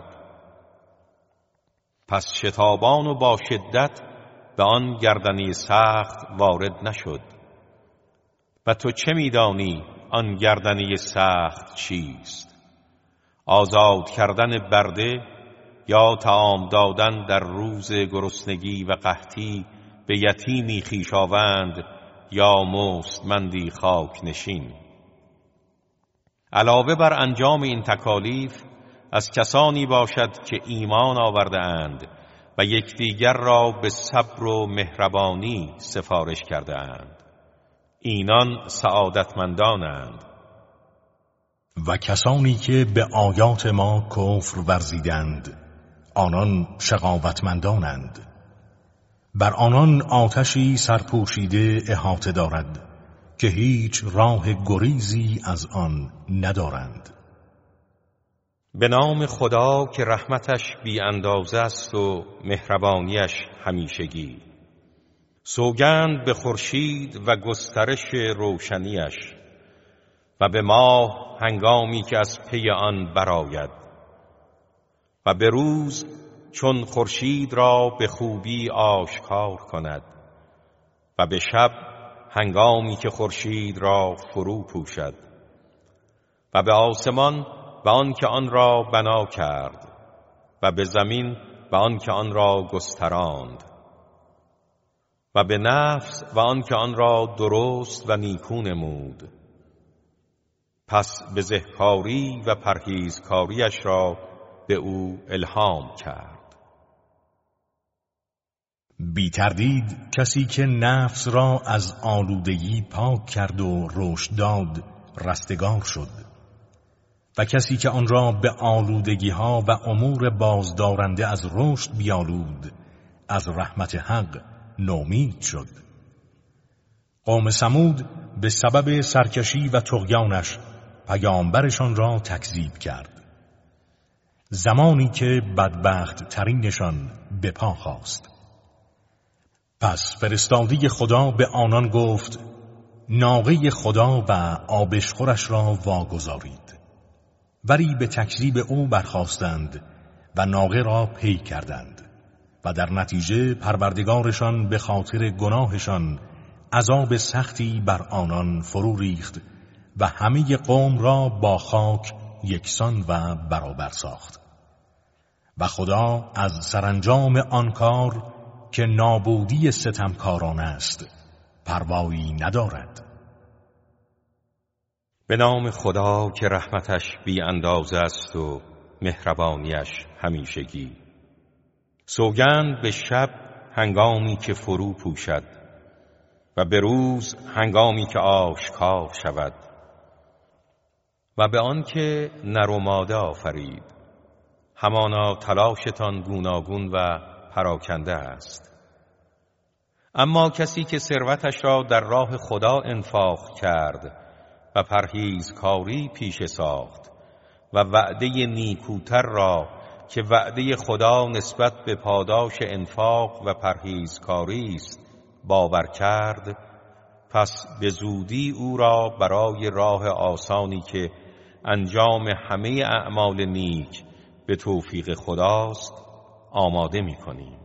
[SPEAKER 2] پس شتابان و با شدت به آن گردنی سخت وارد نشد. و تو چه می‌دانی آن گردنی سخت چیست؟ آزاد کردن برده یا طعام دادن در روز گرسنگی و قحطی به یتیمی خویشاوند یا مستمندی خاک نشین. علاوه بر انجام این تکالیف از کسانی باشد که ایمان آورده اند و یکدیگر را به صبر و مهربانی سفارش کرده اند. اینان سعادتمندانند.
[SPEAKER 1] و کسانی که به آیات ما کفر ورزیدند آنان شقاوتمندانند بر آنان آتشی سرپوشیده احاطه دارد که هیچ راه گریزی از آن ندارند.
[SPEAKER 2] به نام خدا که رحمتش بی اندازه است و مهربانیش همیشگی. سوگند به خورشید و گسترش روشنیش و به ماه هنگامی که از پی آن برآید و به روز چون خورشید را به خوبی آشکار کند و به شب هنگامی که خورشید را فرو پوشد و به آسمان و آن که آن را بنا کرد و به زمین و آن که آن را گستراند و به نفس و آن که آن را درست و نیکو نمود. پس بزهکاری و پرهیزکاریش را به او الهام کرد.
[SPEAKER 1] بی تردید کسی که نفس را از آلودگی پاک کرد و رشد داد رستگار شد و کسی که آن را به آلودگی ها و امور بازدارنده از رشد بیالود از رحمت حق نومید شد. قوم ثمود به سبب سرکشی و طغیانش پیامبرشان را تکذیب کرد. زمانی که بدبخت ترینشان به پا خاست. پس فرستاده خدا به آنان گفت ناقه خدا و آبشخورش را واگذارید. ولی به تکذیب او برخاستند و ناقه را پی کردند و در نتیجه پروردگارشان به خاطر گناهشان عذاب سختی بر آنان فرو ریخت و همه قوم را با خاک یکسان و برابر ساخت. و خدا از سرانجام آن کار که نابودی ستمکاران است پروایی ندارد.
[SPEAKER 2] به نام خدا که رحمتش بی اندازه است و مهربانیش همیشگی. سوگند به شب هنگامی که فرو پوشد و به روز هنگامی که آشکار شود و به آن که نر و ماده آفرید. همانا تلاشتان گوناگون و پراکنده است. اما کسی که ثروتش را در راه خدا انفاق کرد و پرهیزکاری پیش ساخت و وعده نیکوتر را که وعده خدا نسبت به پاداش انفاق و پرهیزکاری است باور کرد، پس به زودی او را برای راه آسانی که انجام همه اعمال نیک به توفیق خداست آماده می‌کنیم.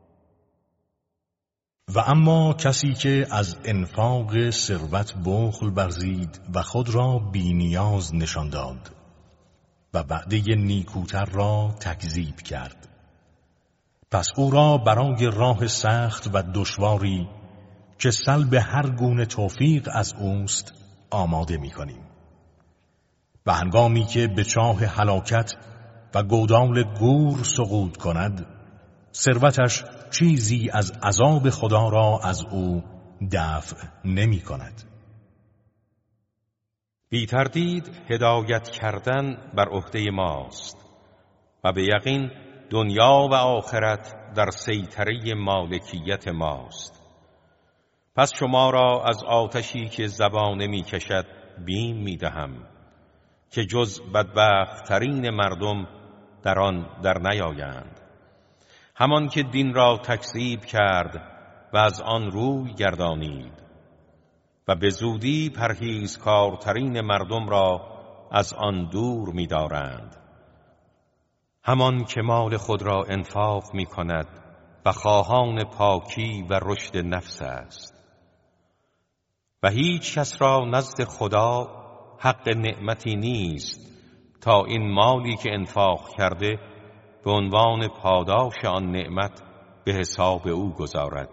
[SPEAKER 1] و اما کسی که از انفاق ثروت بخل ورزید و خود را بی نیاز نشان داد و وعده نیکوتر را تکذیب کرد، پس او را برای راه سخت و دشواری که سلب هر گونه توفیق از اوست آماده می‌کنیم. و هنگامی که به چاه هلاکت و گودال گور سقوط کند، ثروتش چیزی از عذاب خدا را از او دفع نمی کند.
[SPEAKER 2] بی تردید هدایت کردن بر عهده ماست و به یقین دنیا و آخرت در سیطره مالکیت ماست. پس شما را از آتشی که زبانه می کشد بیم می دهم که جز بدبخت ترین مردم در آن در نیایند. همان که دین را تکذیب کرد و از آن روی گردانید و به زودی پرهیزکارترین مردم را از آن دور می دارند. همان که مال خود را انفاق می کند و خواهان پاکی و رشد نفس است. و هیچ کس را نزد خدا حق نعمتی نیست تا این مالی که انفاق کرده به عنوان پاداش آن نعمت به حساب او گذارد،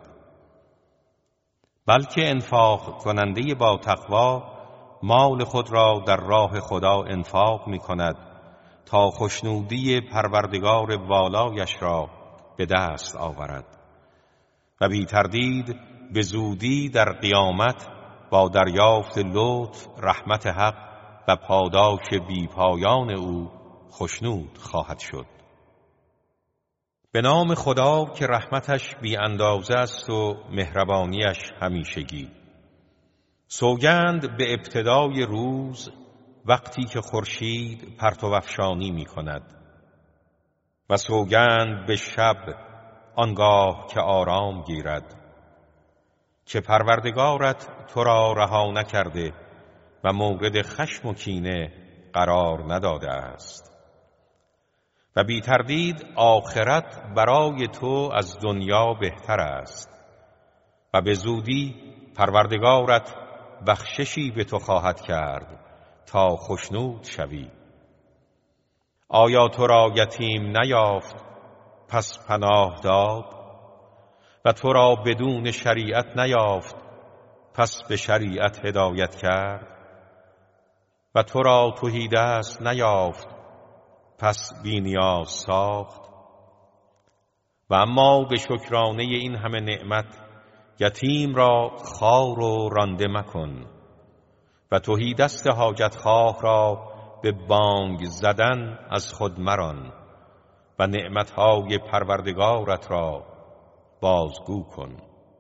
[SPEAKER 2] بلکه انفاق کننده با تقوا مال خود را در راه خدا انفاق می کند تا خوشنودی پروردگار والایش را به دست آورد و بی تردید به زودی در قیامت با دریافت لطف رحمت حق و پاداش بی پایان او خوشنود خواهد شد. به نام خدا که رحمتش بی اندازه است و مهربانیش همیشگی. سوگند به ابتدای روز وقتی که خورشید پرتو افشانی می کند و سوگند به شب آنگاه که آرام گیرد که پروردگارت تو را رها نکرده و مورد خشم و کینه قرار نداده است و بی تردید آخرت برای تو از دنیا بهتر است و به زودی پروردگارت بخششی به تو خواهد کرد تا خوشنود شوی. آیا تو را یتیم نیافت پس پناه داد و تو را بدون شریعت نیافت پس به شریعت هدایت کرد و تو را تهیدست نیافت پس بی نیاز ساخت. و اما به شکرانه این همه نعمت یتیم را خوار و رانده مکن و تهیدست حاجتخواه را به بانگ زدن از خود مران و نعمتهای پروردگارت را بازگو کن.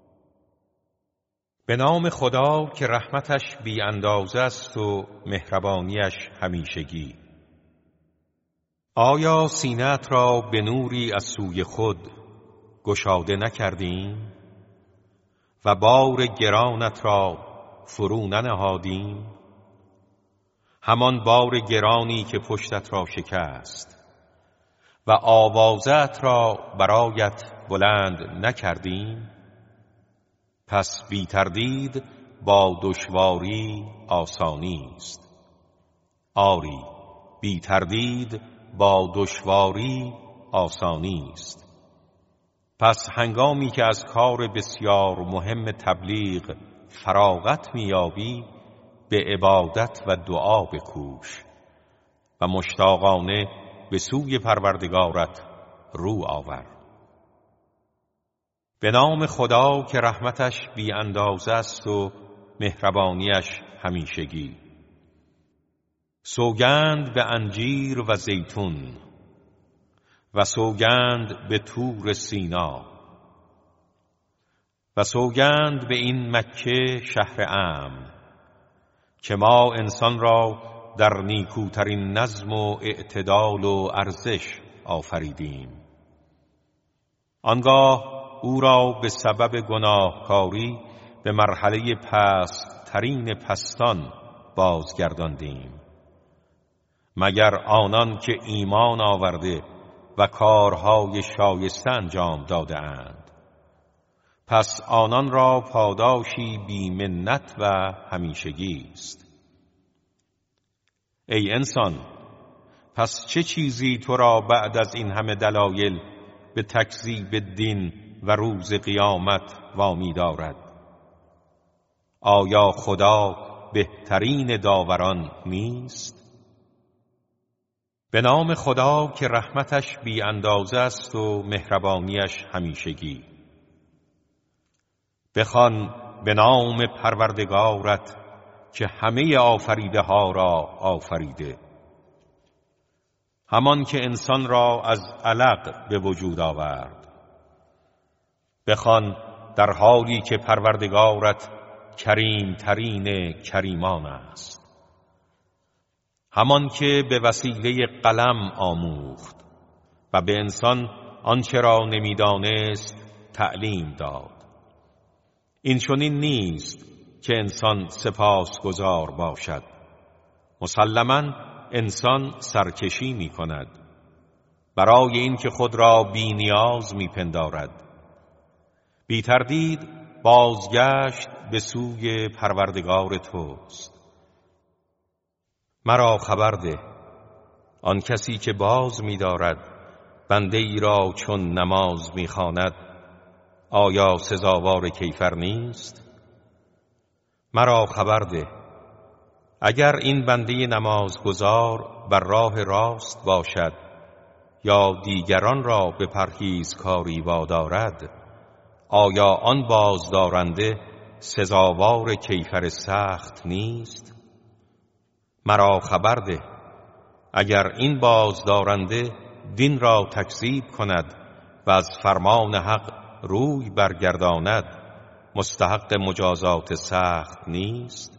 [SPEAKER 2] به نام خدا که رحمتش بی اندازه است و مهربانیش همیشگی. آیا سینه‌ات را به نوری از سوی خود گشاده نکردیم و بار گرانت را فرو ننهادیم؟ همان بار گرانی که پشتت را شکست و آوازت را برایت بلند نکردیم؟ پس بی تردید با دشواری آسانی است. آری بی تردید با دشواری آسانی است. پس هنگامی که از کار بسیار مهم تبلیغ فراغت می‌یابی به عبادت و دعا بکوش و مشتاقانه به سوی پروردگارت رو آور. به نام خدا که رحمتش بی اندازه است و مهربانیش همیشگی. سوگند به انجیر و زیتون و سوگند به طور سینا و سوگند به این مکه شهر امن که ما انسان را در نیکوترین نظم و اعتدال و ارزش آفریدیم. آنگاه او را به سبب گناهکاری به مرحله پست ترین پستان بازگرداندیم، مگر آنان که ایمان آورده و کارهای شایسته انجام داده اند. پس آنان را پاداشی بی منت و همیشگی است. ای انسان، پس چه چیزی تو را بعد از این همه دلایل به تکذیب دین و روز قیامت وامی دارد؟ آیا خدا بهترین داوران نیست؟ به نام خدا که رحمتش بی اندازه است و مهربانیش همیشگی. بخوان به نام پروردگارت که همه آفریده ها را آفریده، همان که انسان را از علق به وجود آورد. بخوان در حالی که پروردگارت کریم ترین کریمان است، همان که به وسیله قلم آموخت و به انسان آنچه را نمیدانست تعلیم داد. این چنین نیست که انسان سپاسگزار باشد. مسلماً انسان سرکشی می کند برای اینکه خود را بی نیاز می پندارد. بی تردید بازگشت به سوی پروردگار توست. مرا خبر ده، آن کسی که باز می دارد بنده ای را چون نماز می خواند، آیا سزاوار کیفر نیست؟ مرا خبر ده، اگر این بنده نمازگزار بر راه راست باشد یا دیگران را به پرهیزکاری وادارد، آیا آن بازدارنده سزاوار کیفر سخت نیست؟ مرا خبر ده، اگر این بازدارنده دین را تکذیب کند و از فرمان حق روی برگرداند مستحق مجازات سخت نیست؟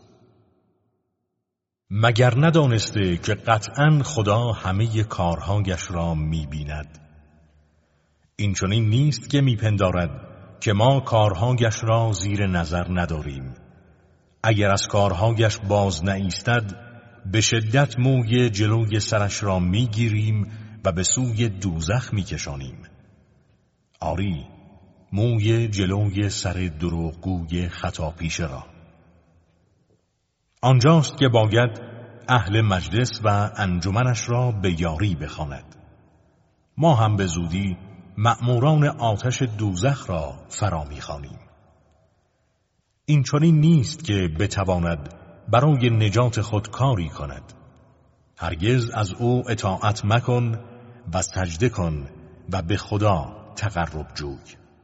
[SPEAKER 1] مگر ندانسته که قطعاً خدا همه کارهایش را می‌بیند؟ این چنین نیست که می‌پندارد که ما کارهایش را زیر نظر نداریم. اگر از کارهایش باز نایستد به شدت موی جلوی سرش را می‌گیریم و به سوی دوزخ می‌کشانیم. آری، موی جلوی سر دروغگوی خطاپیشه را. آنجاست که باید اهل مجلس و انجمنش را به یاری بخواند. ما هم به زودی مأموران آتش دوزخ را فرا می‌خوانیم. این چنین نیست که بتواند برای نجات خود کاری کند. هرگز از او اطاعت مکن و سجده کن و به خدا تقرب جوی.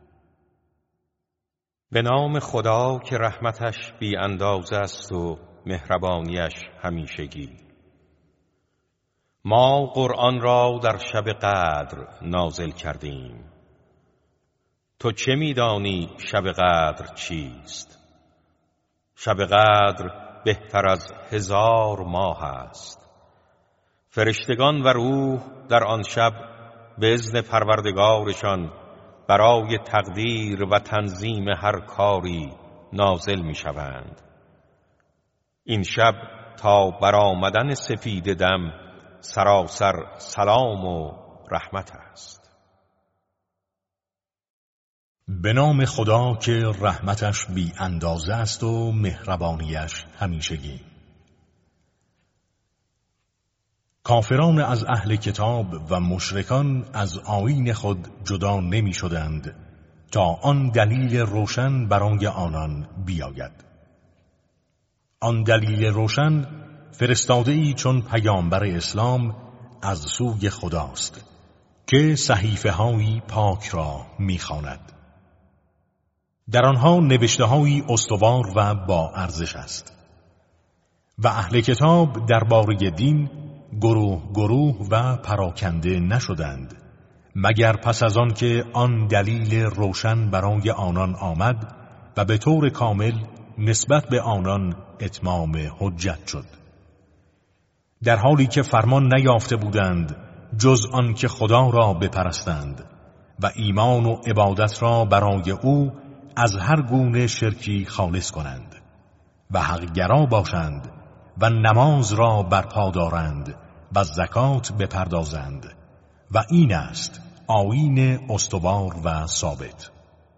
[SPEAKER 2] به نام خدا که رحمتش بی اندازه است و مهربانیش همیشگی. ما قرآن را در شب قدر نازل کردیم. تو چه می‌دانی شب قدر چیست؟ شب قدر بهتر از 1000 ماه است. فرشتگان و روح در آن شب به اذن پروردگارشان برای تقدیر و تنظیم هر کاری نازل می‌شوند. این شب تا برآمدن سفید دم سراسر سلام و رحمت است.
[SPEAKER 1] به نام خدا که رحمتش بی اندازه است و مهربانیش همیشگی. کافران از اهل کتاب و مشرکان از آیین خود جدا نمی شدند تا آن دلیل روشن برای آنان بیاید. آن دلیل روشن فرستاده‌ای چون پیامبر اسلام از سوی خداست که صحیفه‌های پاک را می‌خواند. در آنها نوشته‌های استوار و با ارزش است و اهل کتاب درباره دین گروه گروه و پراکنده نشدند مگر پس از آن که آن دلیل روشن برای آنان آمد و به طور کامل نسبت به آنان اتمام حجت شد. در حالی که فرمان نیافته بودند جز آن که خدا را بپرستند و ایمان و عبادت را برای او از هر گونه شرکی خالص کنند و حق‌گرا باشند و نماز را برپا دارند و زکات بپردازند و این است آیین استوار و ثابت.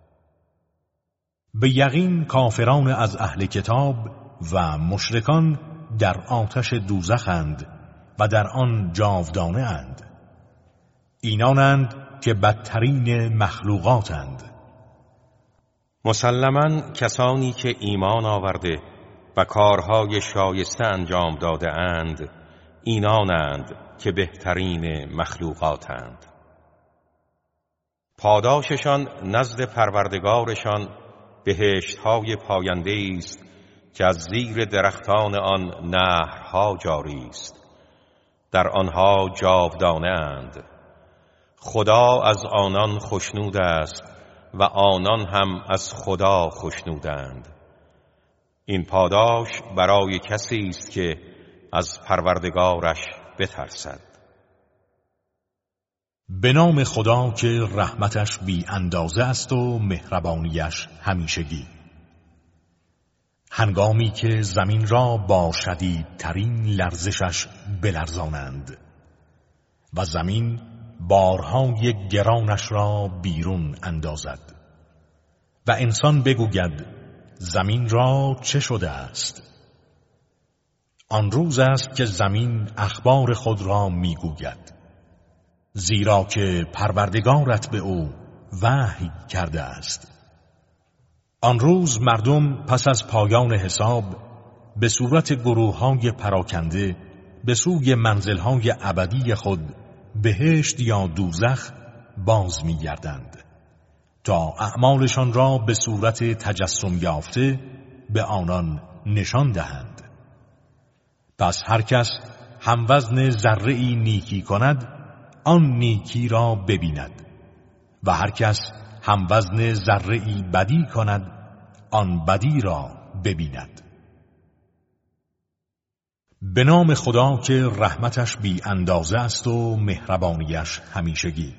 [SPEAKER 1] به یقین کافران از اهل کتاب و مشرکان در آتش دوزخند و در آن جاودانه اند. اینانند که بدترین مخلوقاتند.
[SPEAKER 2] مسلماً کسانی که ایمان آورده و کارهای شایسته انجام داده اند اینانند که بهترین مخلوقاتند. پاداششان نزد پروردگارشان بهشت‌های پاینده است که از زیر درختان آن نهرها جاری است. در آنها جاودانه اند. خدا از آنان خوشنود است و آنان هم از خدا خوشنودند. این پاداش برای کسی است که از پروردگارش بترسد.
[SPEAKER 1] به نام خدا که رحمتش بی اندازه است و مهربانیش همیشگی. هنگامی که زمین را با شدیدترین لرزشش بلرزانند و زمین بارهای گرانش را بیرون اندازد و انسان بگوید زمین را چه شده است؟ آن روز است که زمین اخبار خود را میگوید، زیرا که پروردگارت به او وحی کرده است. آن روز مردم پس از پایان حساب به صورت گروه‌های پراکنده به سوی منزل‌های ابدی خود بهشت یا دوزخ باز می‌گردند تا اعمالشان را به صورت تجسم یافته به آنان نشان دهند. پس هر کس هموزن ذره‌ای نیکی کند آن نیکی را ببیند و هر کس هم وزن ذره‌ای بدی کند آن بدی را ببیند. به نام خدا که رحمتش بی اندازه است و مهربانیش همیشگی.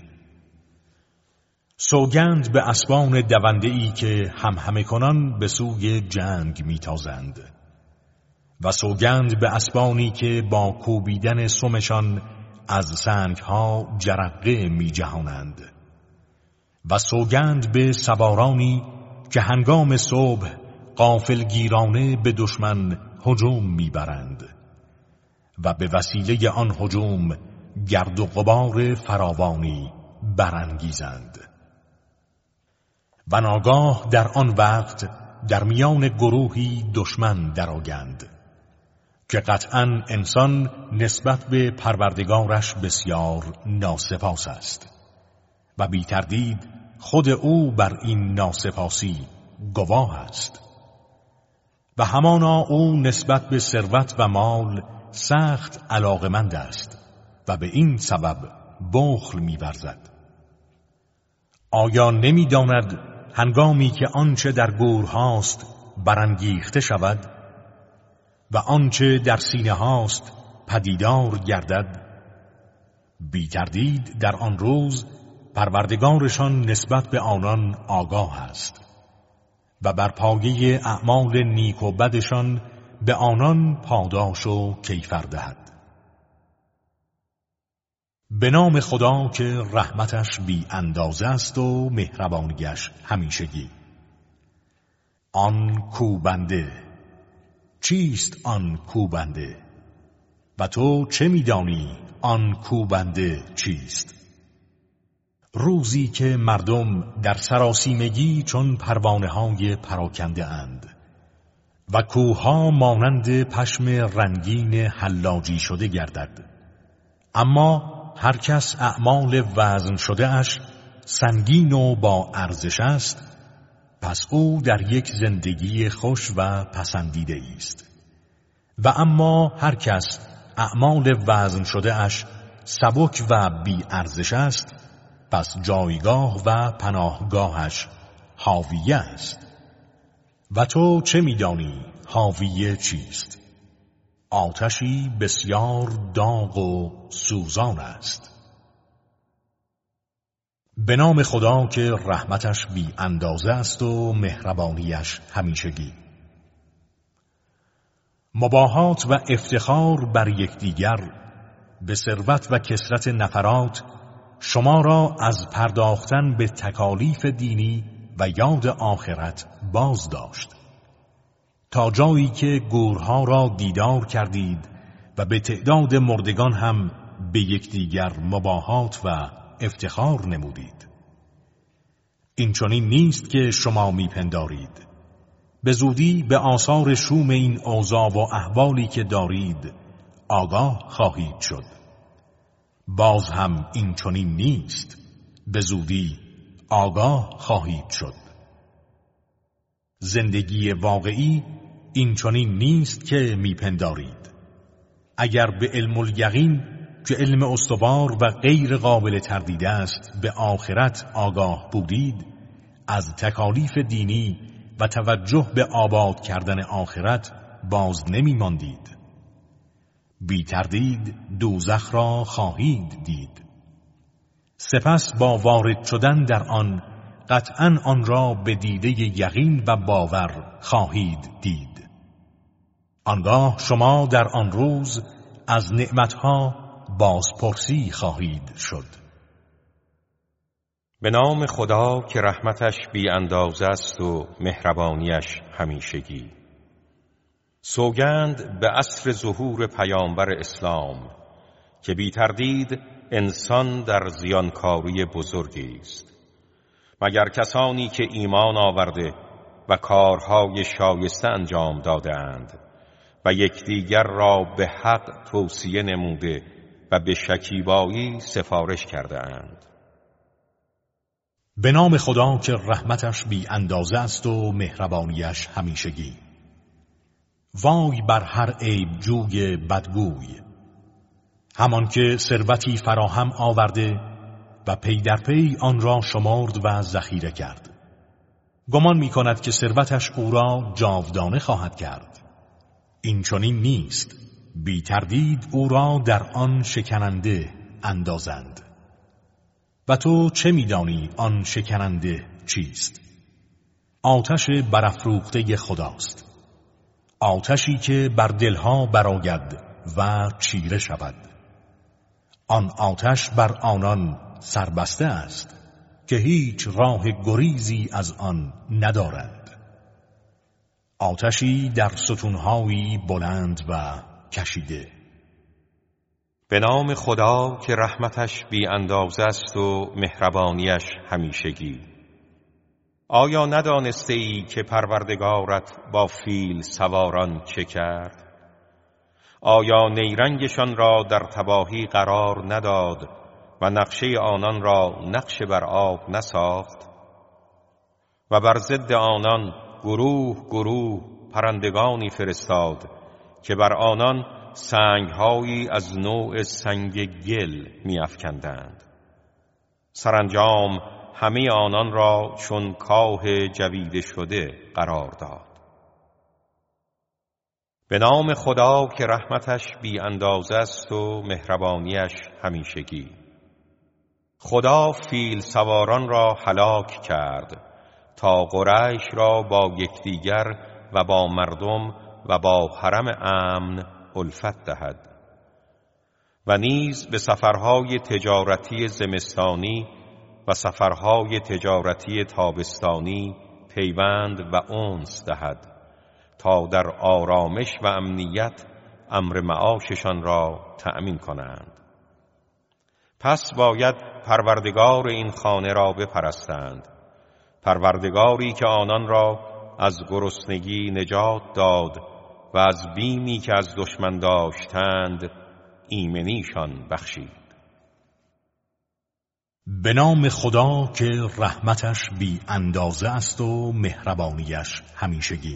[SPEAKER 1] سوگند به اسبان دونده‌ای که همهمه کنان به سوی جنگ میتازند و سوگند به اسبانی که با کوبیدن سمشان از سنگها جرقه میجهانند و سوگند به سوارانی که هنگام صبح غافلگیرانه به دشمن هجوم میبرند و به وسیله آن هجوم گرد و غبار فراوانی برانگیزند. و ناگاه در آن وقت در میان گروهی دشمن درآیند که قطعاً انسان نسبت به پروردگارش بسیار ناسپاس است و بی تردید خود او بر این ناسپاسی گواه است و همانا او نسبت به ثروت و مال سخت علاقمند است و به این سبب بخل می‌ورزد. آیا نمی‌داند هنگامی که آنچه در گورهاست برانگیخته شود و آنچه در سینه هاست پدیدار گردد، بی تردید در آن روز پروردگارشان نسبت به آنان آگاه است و بر پایه اعمال نیک و بدشان به آنان پاداش و کیفر دهد. به نام خدا که رحمتش بی اندازه است و مهربانیش همیشگی. آن کوبنده. چیست آن کوبنده؟ و تو چه می‌دانی آن کوبنده چیست؟ روزی که مردم در سراسیمگی چون پروانه‌های پراکنده اند و کوه‌ها مانند پشم رنگین حلاجی شده گردد، اما هر کس اعمال وزن شده اش سنگین و با ارزش است، پس او در یک زندگی خوش و پسندیده است. و اما هر کس اعمال وزن شده اش سبک و بی ارزش است، پس جایگاه و پناهگاهش حاویه است. و تو چه می‌دانی حاویه چیست؟ آتشی بسیار داغ و سوزان است. به نام خدا که رحمتش بی اندازه است و مهربانیش همیشگی. مباهات و افتخار بر یکدیگر به ثروت و کثرت نفرات شما را از پرداختن به تکالیف دینی و یاد آخرت باز داشت، تا جایی که گورها را دیدار کردید و به تعداد مردگان هم به یکدیگر مباهات و افتخار نمودید. این چنین نیست که شما میپندارید. به زودی به آثار شوم این اوضاع و احوالی که دارید آگاه خواهید شد. باز هم این چنین نیست. به زودی آگاه خواهید شد. زندگی واقعی این چنین نیست که میپندارید. اگر به علم الیقین که علم استوار و غیر قابل تردید است به آخرت آگاه بودید، از تکالیف دینی و توجه به آباد کردن آخرت باز نمی ماندید. بی تردید دوزخ را خواهید دید. سپس با وارد شدن در آن قطعاً آن را به دیده یقین و باور خواهید دید. آنگاه شما در آن روز از نعمتها بازپرسی خواهید شد.
[SPEAKER 2] به نام خدا که رحمتش بی اندازه است و مهربانیش همیشگی. سوگند به عصر ظهور پیامبر اسلام که بی تردید انسان در زیانکاری بزرگی است، مگر کسانی که ایمان آورده و کارهای شایسته انجام داده‌اند و یکدیگر را به حق توصیه نموده و به شکیبایی سفارش کرده‌اند.
[SPEAKER 1] به نام خدا که رحمتش بی اندازه است و مهربانیش همیشگی. وای بر هر عیب جوی بدگوی، همان که ثروتی فراهم آورده و پی در پی آن را شمرد و ذخیره کرد. گمان می کند که ثروتش او را جاودانه خواهد کرد. این چنین نیست. بی تردید او را در آن شکننده اندازند. و تو چه می دانی آن شکننده چیست؟ آتش برافروخته خداست، آتشی که بر دلها برآید و چیره شود. آن آتش بر آنان سربسته است که هیچ راه گریزی از آن ندارند. آتشی در ستونهایی بلند و کشیده.
[SPEAKER 2] به نام خدا که رحمتش بی اندازه است و مهربانیش همیشگی. آیا ندانسته ای که پروردگارت با فیل سواران چه کرد؟ آیا نیرنگشان را در تباهی قرار نداد و نقشه آنان را نقش بر آب نساخت؟ و بر ضد آنان گروه گروه پرندگانی فرستاد که بر آنان سنگهایی از نوع سنگ گل می‌افکندند. سرانجام همه آنان را چون کاه جویده شده قرار داد. به نام خدا که رحمتش بی اندازه است و مهربانیش همیشگی. خدا فیل سواران را هلاک کرد تا قریش را با یکدیگر و با مردم و با حرم امن الفت دهد و نیز به سفرهای تجارتی زمستانی و سفرهای تجارتی تابستانی پیوند و انس دهد تا در آرامش و امنیت امر معاششان را تأمین کنند. پس باید پروردگار این خانه را بپرستند، پروردگاری که آنان را از گرسنگی نجات داد و از بیمی که از دشمن داشتند ایمنیشان بخشید.
[SPEAKER 1] به نام خدا که رحمتش بی اندازه است و مهربانیش همیشگی.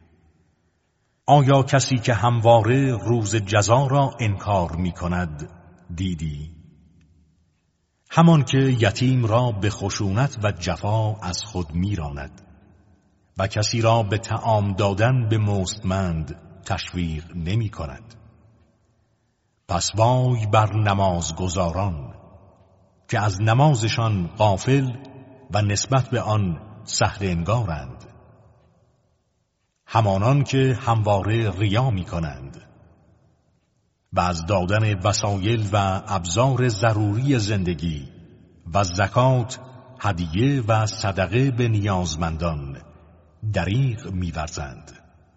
[SPEAKER 1] آیا کسی که همواره روز جزا را انکار می کند دیدی؟ همان که یتیم را به خشونت و جفا از خود می راند و کسی را به طعام دادن به مستمند تشویق نمی کند. پس وای بر نمازگزاران که از نمازشان غافل و نسبت به آن سهل انگارند، همانان که همواره ریا می کنند و از دادن وسایل و ابزار ضروری زندگی و زکات، هدیه و صدقه به نیازمندان دریغ می‌ورزند.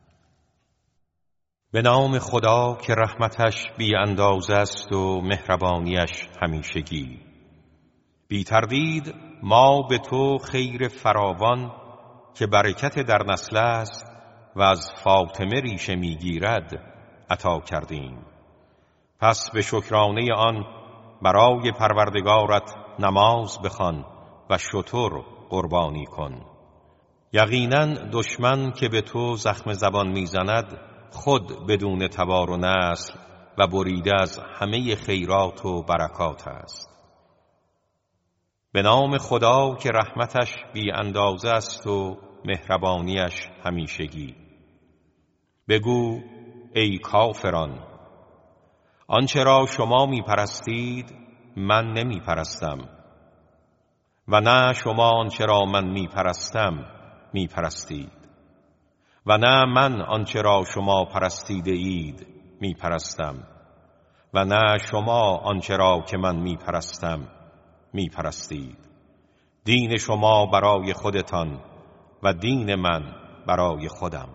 [SPEAKER 2] به نام خدا که رحمتش بی اندازه است و مهربانیش همیشگی. بی تردید ما به تو خیر فراوان که برکت در نسل است و از فاطمه ریشه میگیرد عطا کردیم. پس به شکرانه آن برای پروردگارت نماز بخوان و شتر قربانی کن. یقینا دشمن که به تو زخم زبان میزند خود بدون تبار و نسل و بریده از همه خیرات و برکات است. به نام خدا که رحمتش بی اندازه است و مهربانیش همیشگی. بگو ای کافران، آنچه را شما می پرستید من نمی پرستم و نه شما آنچه را من می پرستم می پرستید و نه من آنچه را شما پرستیده اید می پرستم و نه شما آنچه را که من می پرستم می پرستید. دین شما برای خودتان و دین من برای خودم.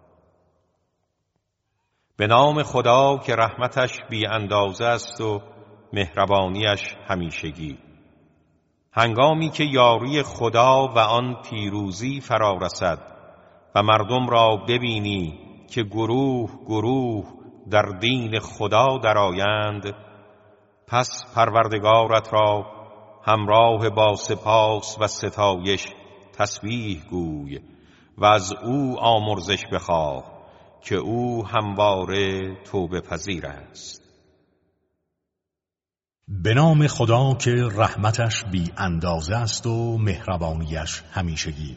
[SPEAKER 2] به نام خدا که رحمتش بی اندازه است و مهربانیش همیشگی. هنگامی که یاری خدا و آن پیروزی فرا رسد و مردم را ببینی که گروه گروه در دین خدا درآیند، پس پروردگارت را همراه با سپاس و ستایش تسبیح گوی و از او آمرزش بخواه که او همواره توبه پذیر است.
[SPEAKER 1] به نام خدا که رحمتش بی اندازه است و مهربانیش همیشگی.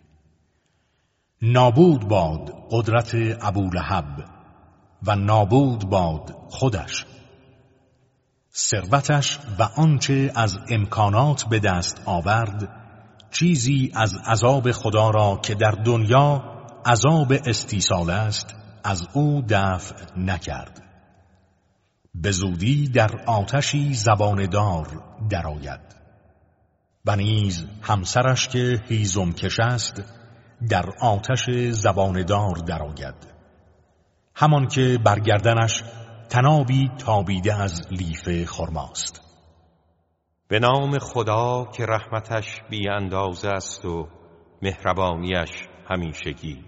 [SPEAKER 1] نابود باد قدرت ابولهب و نابود باد خودش. ثروتش و آنچه از امکانات به دست آورد چیزی از عذاب خدا را که در دنیا عذاب استیصال است از او دفع نکرد. به زودی در آتشی زباندار درآید و نیز همسرش که هیزم کش است در آتش زباندار درآید، همان که بر گردنش تنابی تابیده از لیف خرماست.
[SPEAKER 2] به نام خدا که رحمتش بی اندازه است و مهربانیش همیشگی.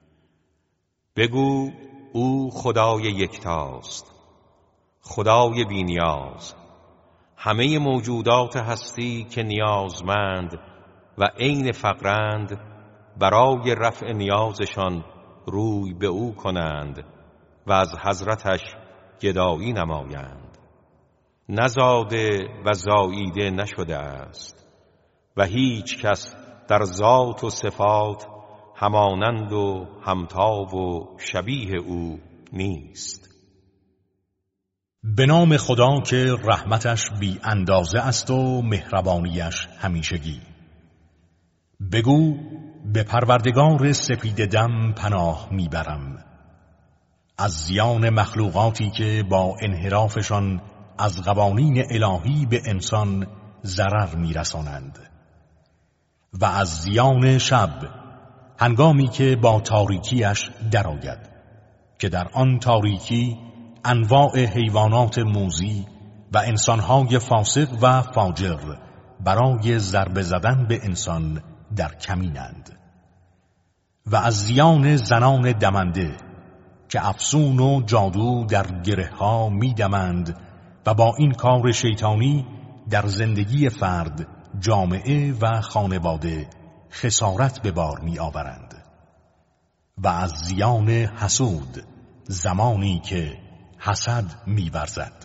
[SPEAKER 2] بگو او خدای یکتاست، خدای بی نیاز. همه موجودات هستی که نیازمند و عین فقرند برای رفع نیازشان روی به او کنند و از حضرتش گدایی نمایند. نزاده و زاییده نشده است و هیچ کس در ذات و صفات همانند و همتا و شبیه او نیست.
[SPEAKER 1] به نام خدا که رحمتش بی اندازه است و مهربانیش همیشگی. بگو به پروردگار سپید دم پناه میبرم از زیان مخلوقاتی که با انحرافشان از قوانین الهی به انسان ضرر میرسانند و از زیان شب هنگامی که با تاریکیش درآید که در آن تاریکی انواع حیوانات موذی و انسانهای فاسق و فاجر برای ضربه زدن به انسان در کمینند و از زیان زنان دمنده که افسون و جادو در گره ها می دمند و با این کار شیطانی در زندگی فرد، جامعه و خانواده خسارت به بار می آورند و از زیان حسود زمانی که حسد می ورزد.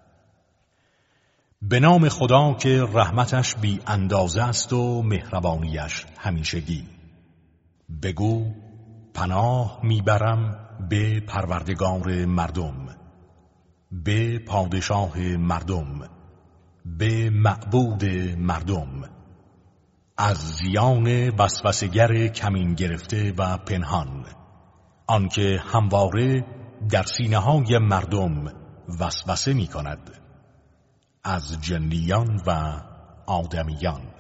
[SPEAKER 1] به نام خدا که رحمتش بی اندازه است و مهربانیش همیشگی. بگو پناه میبرم به پروردگار مردم، به پادشاه مردم، به معبود مردم، از زیان وسوسه‌گر کمین گرفته و پنهان، آنکه همواره در سینه‌های مردم وسوسه می‌کند، از جنیان و آدمیان.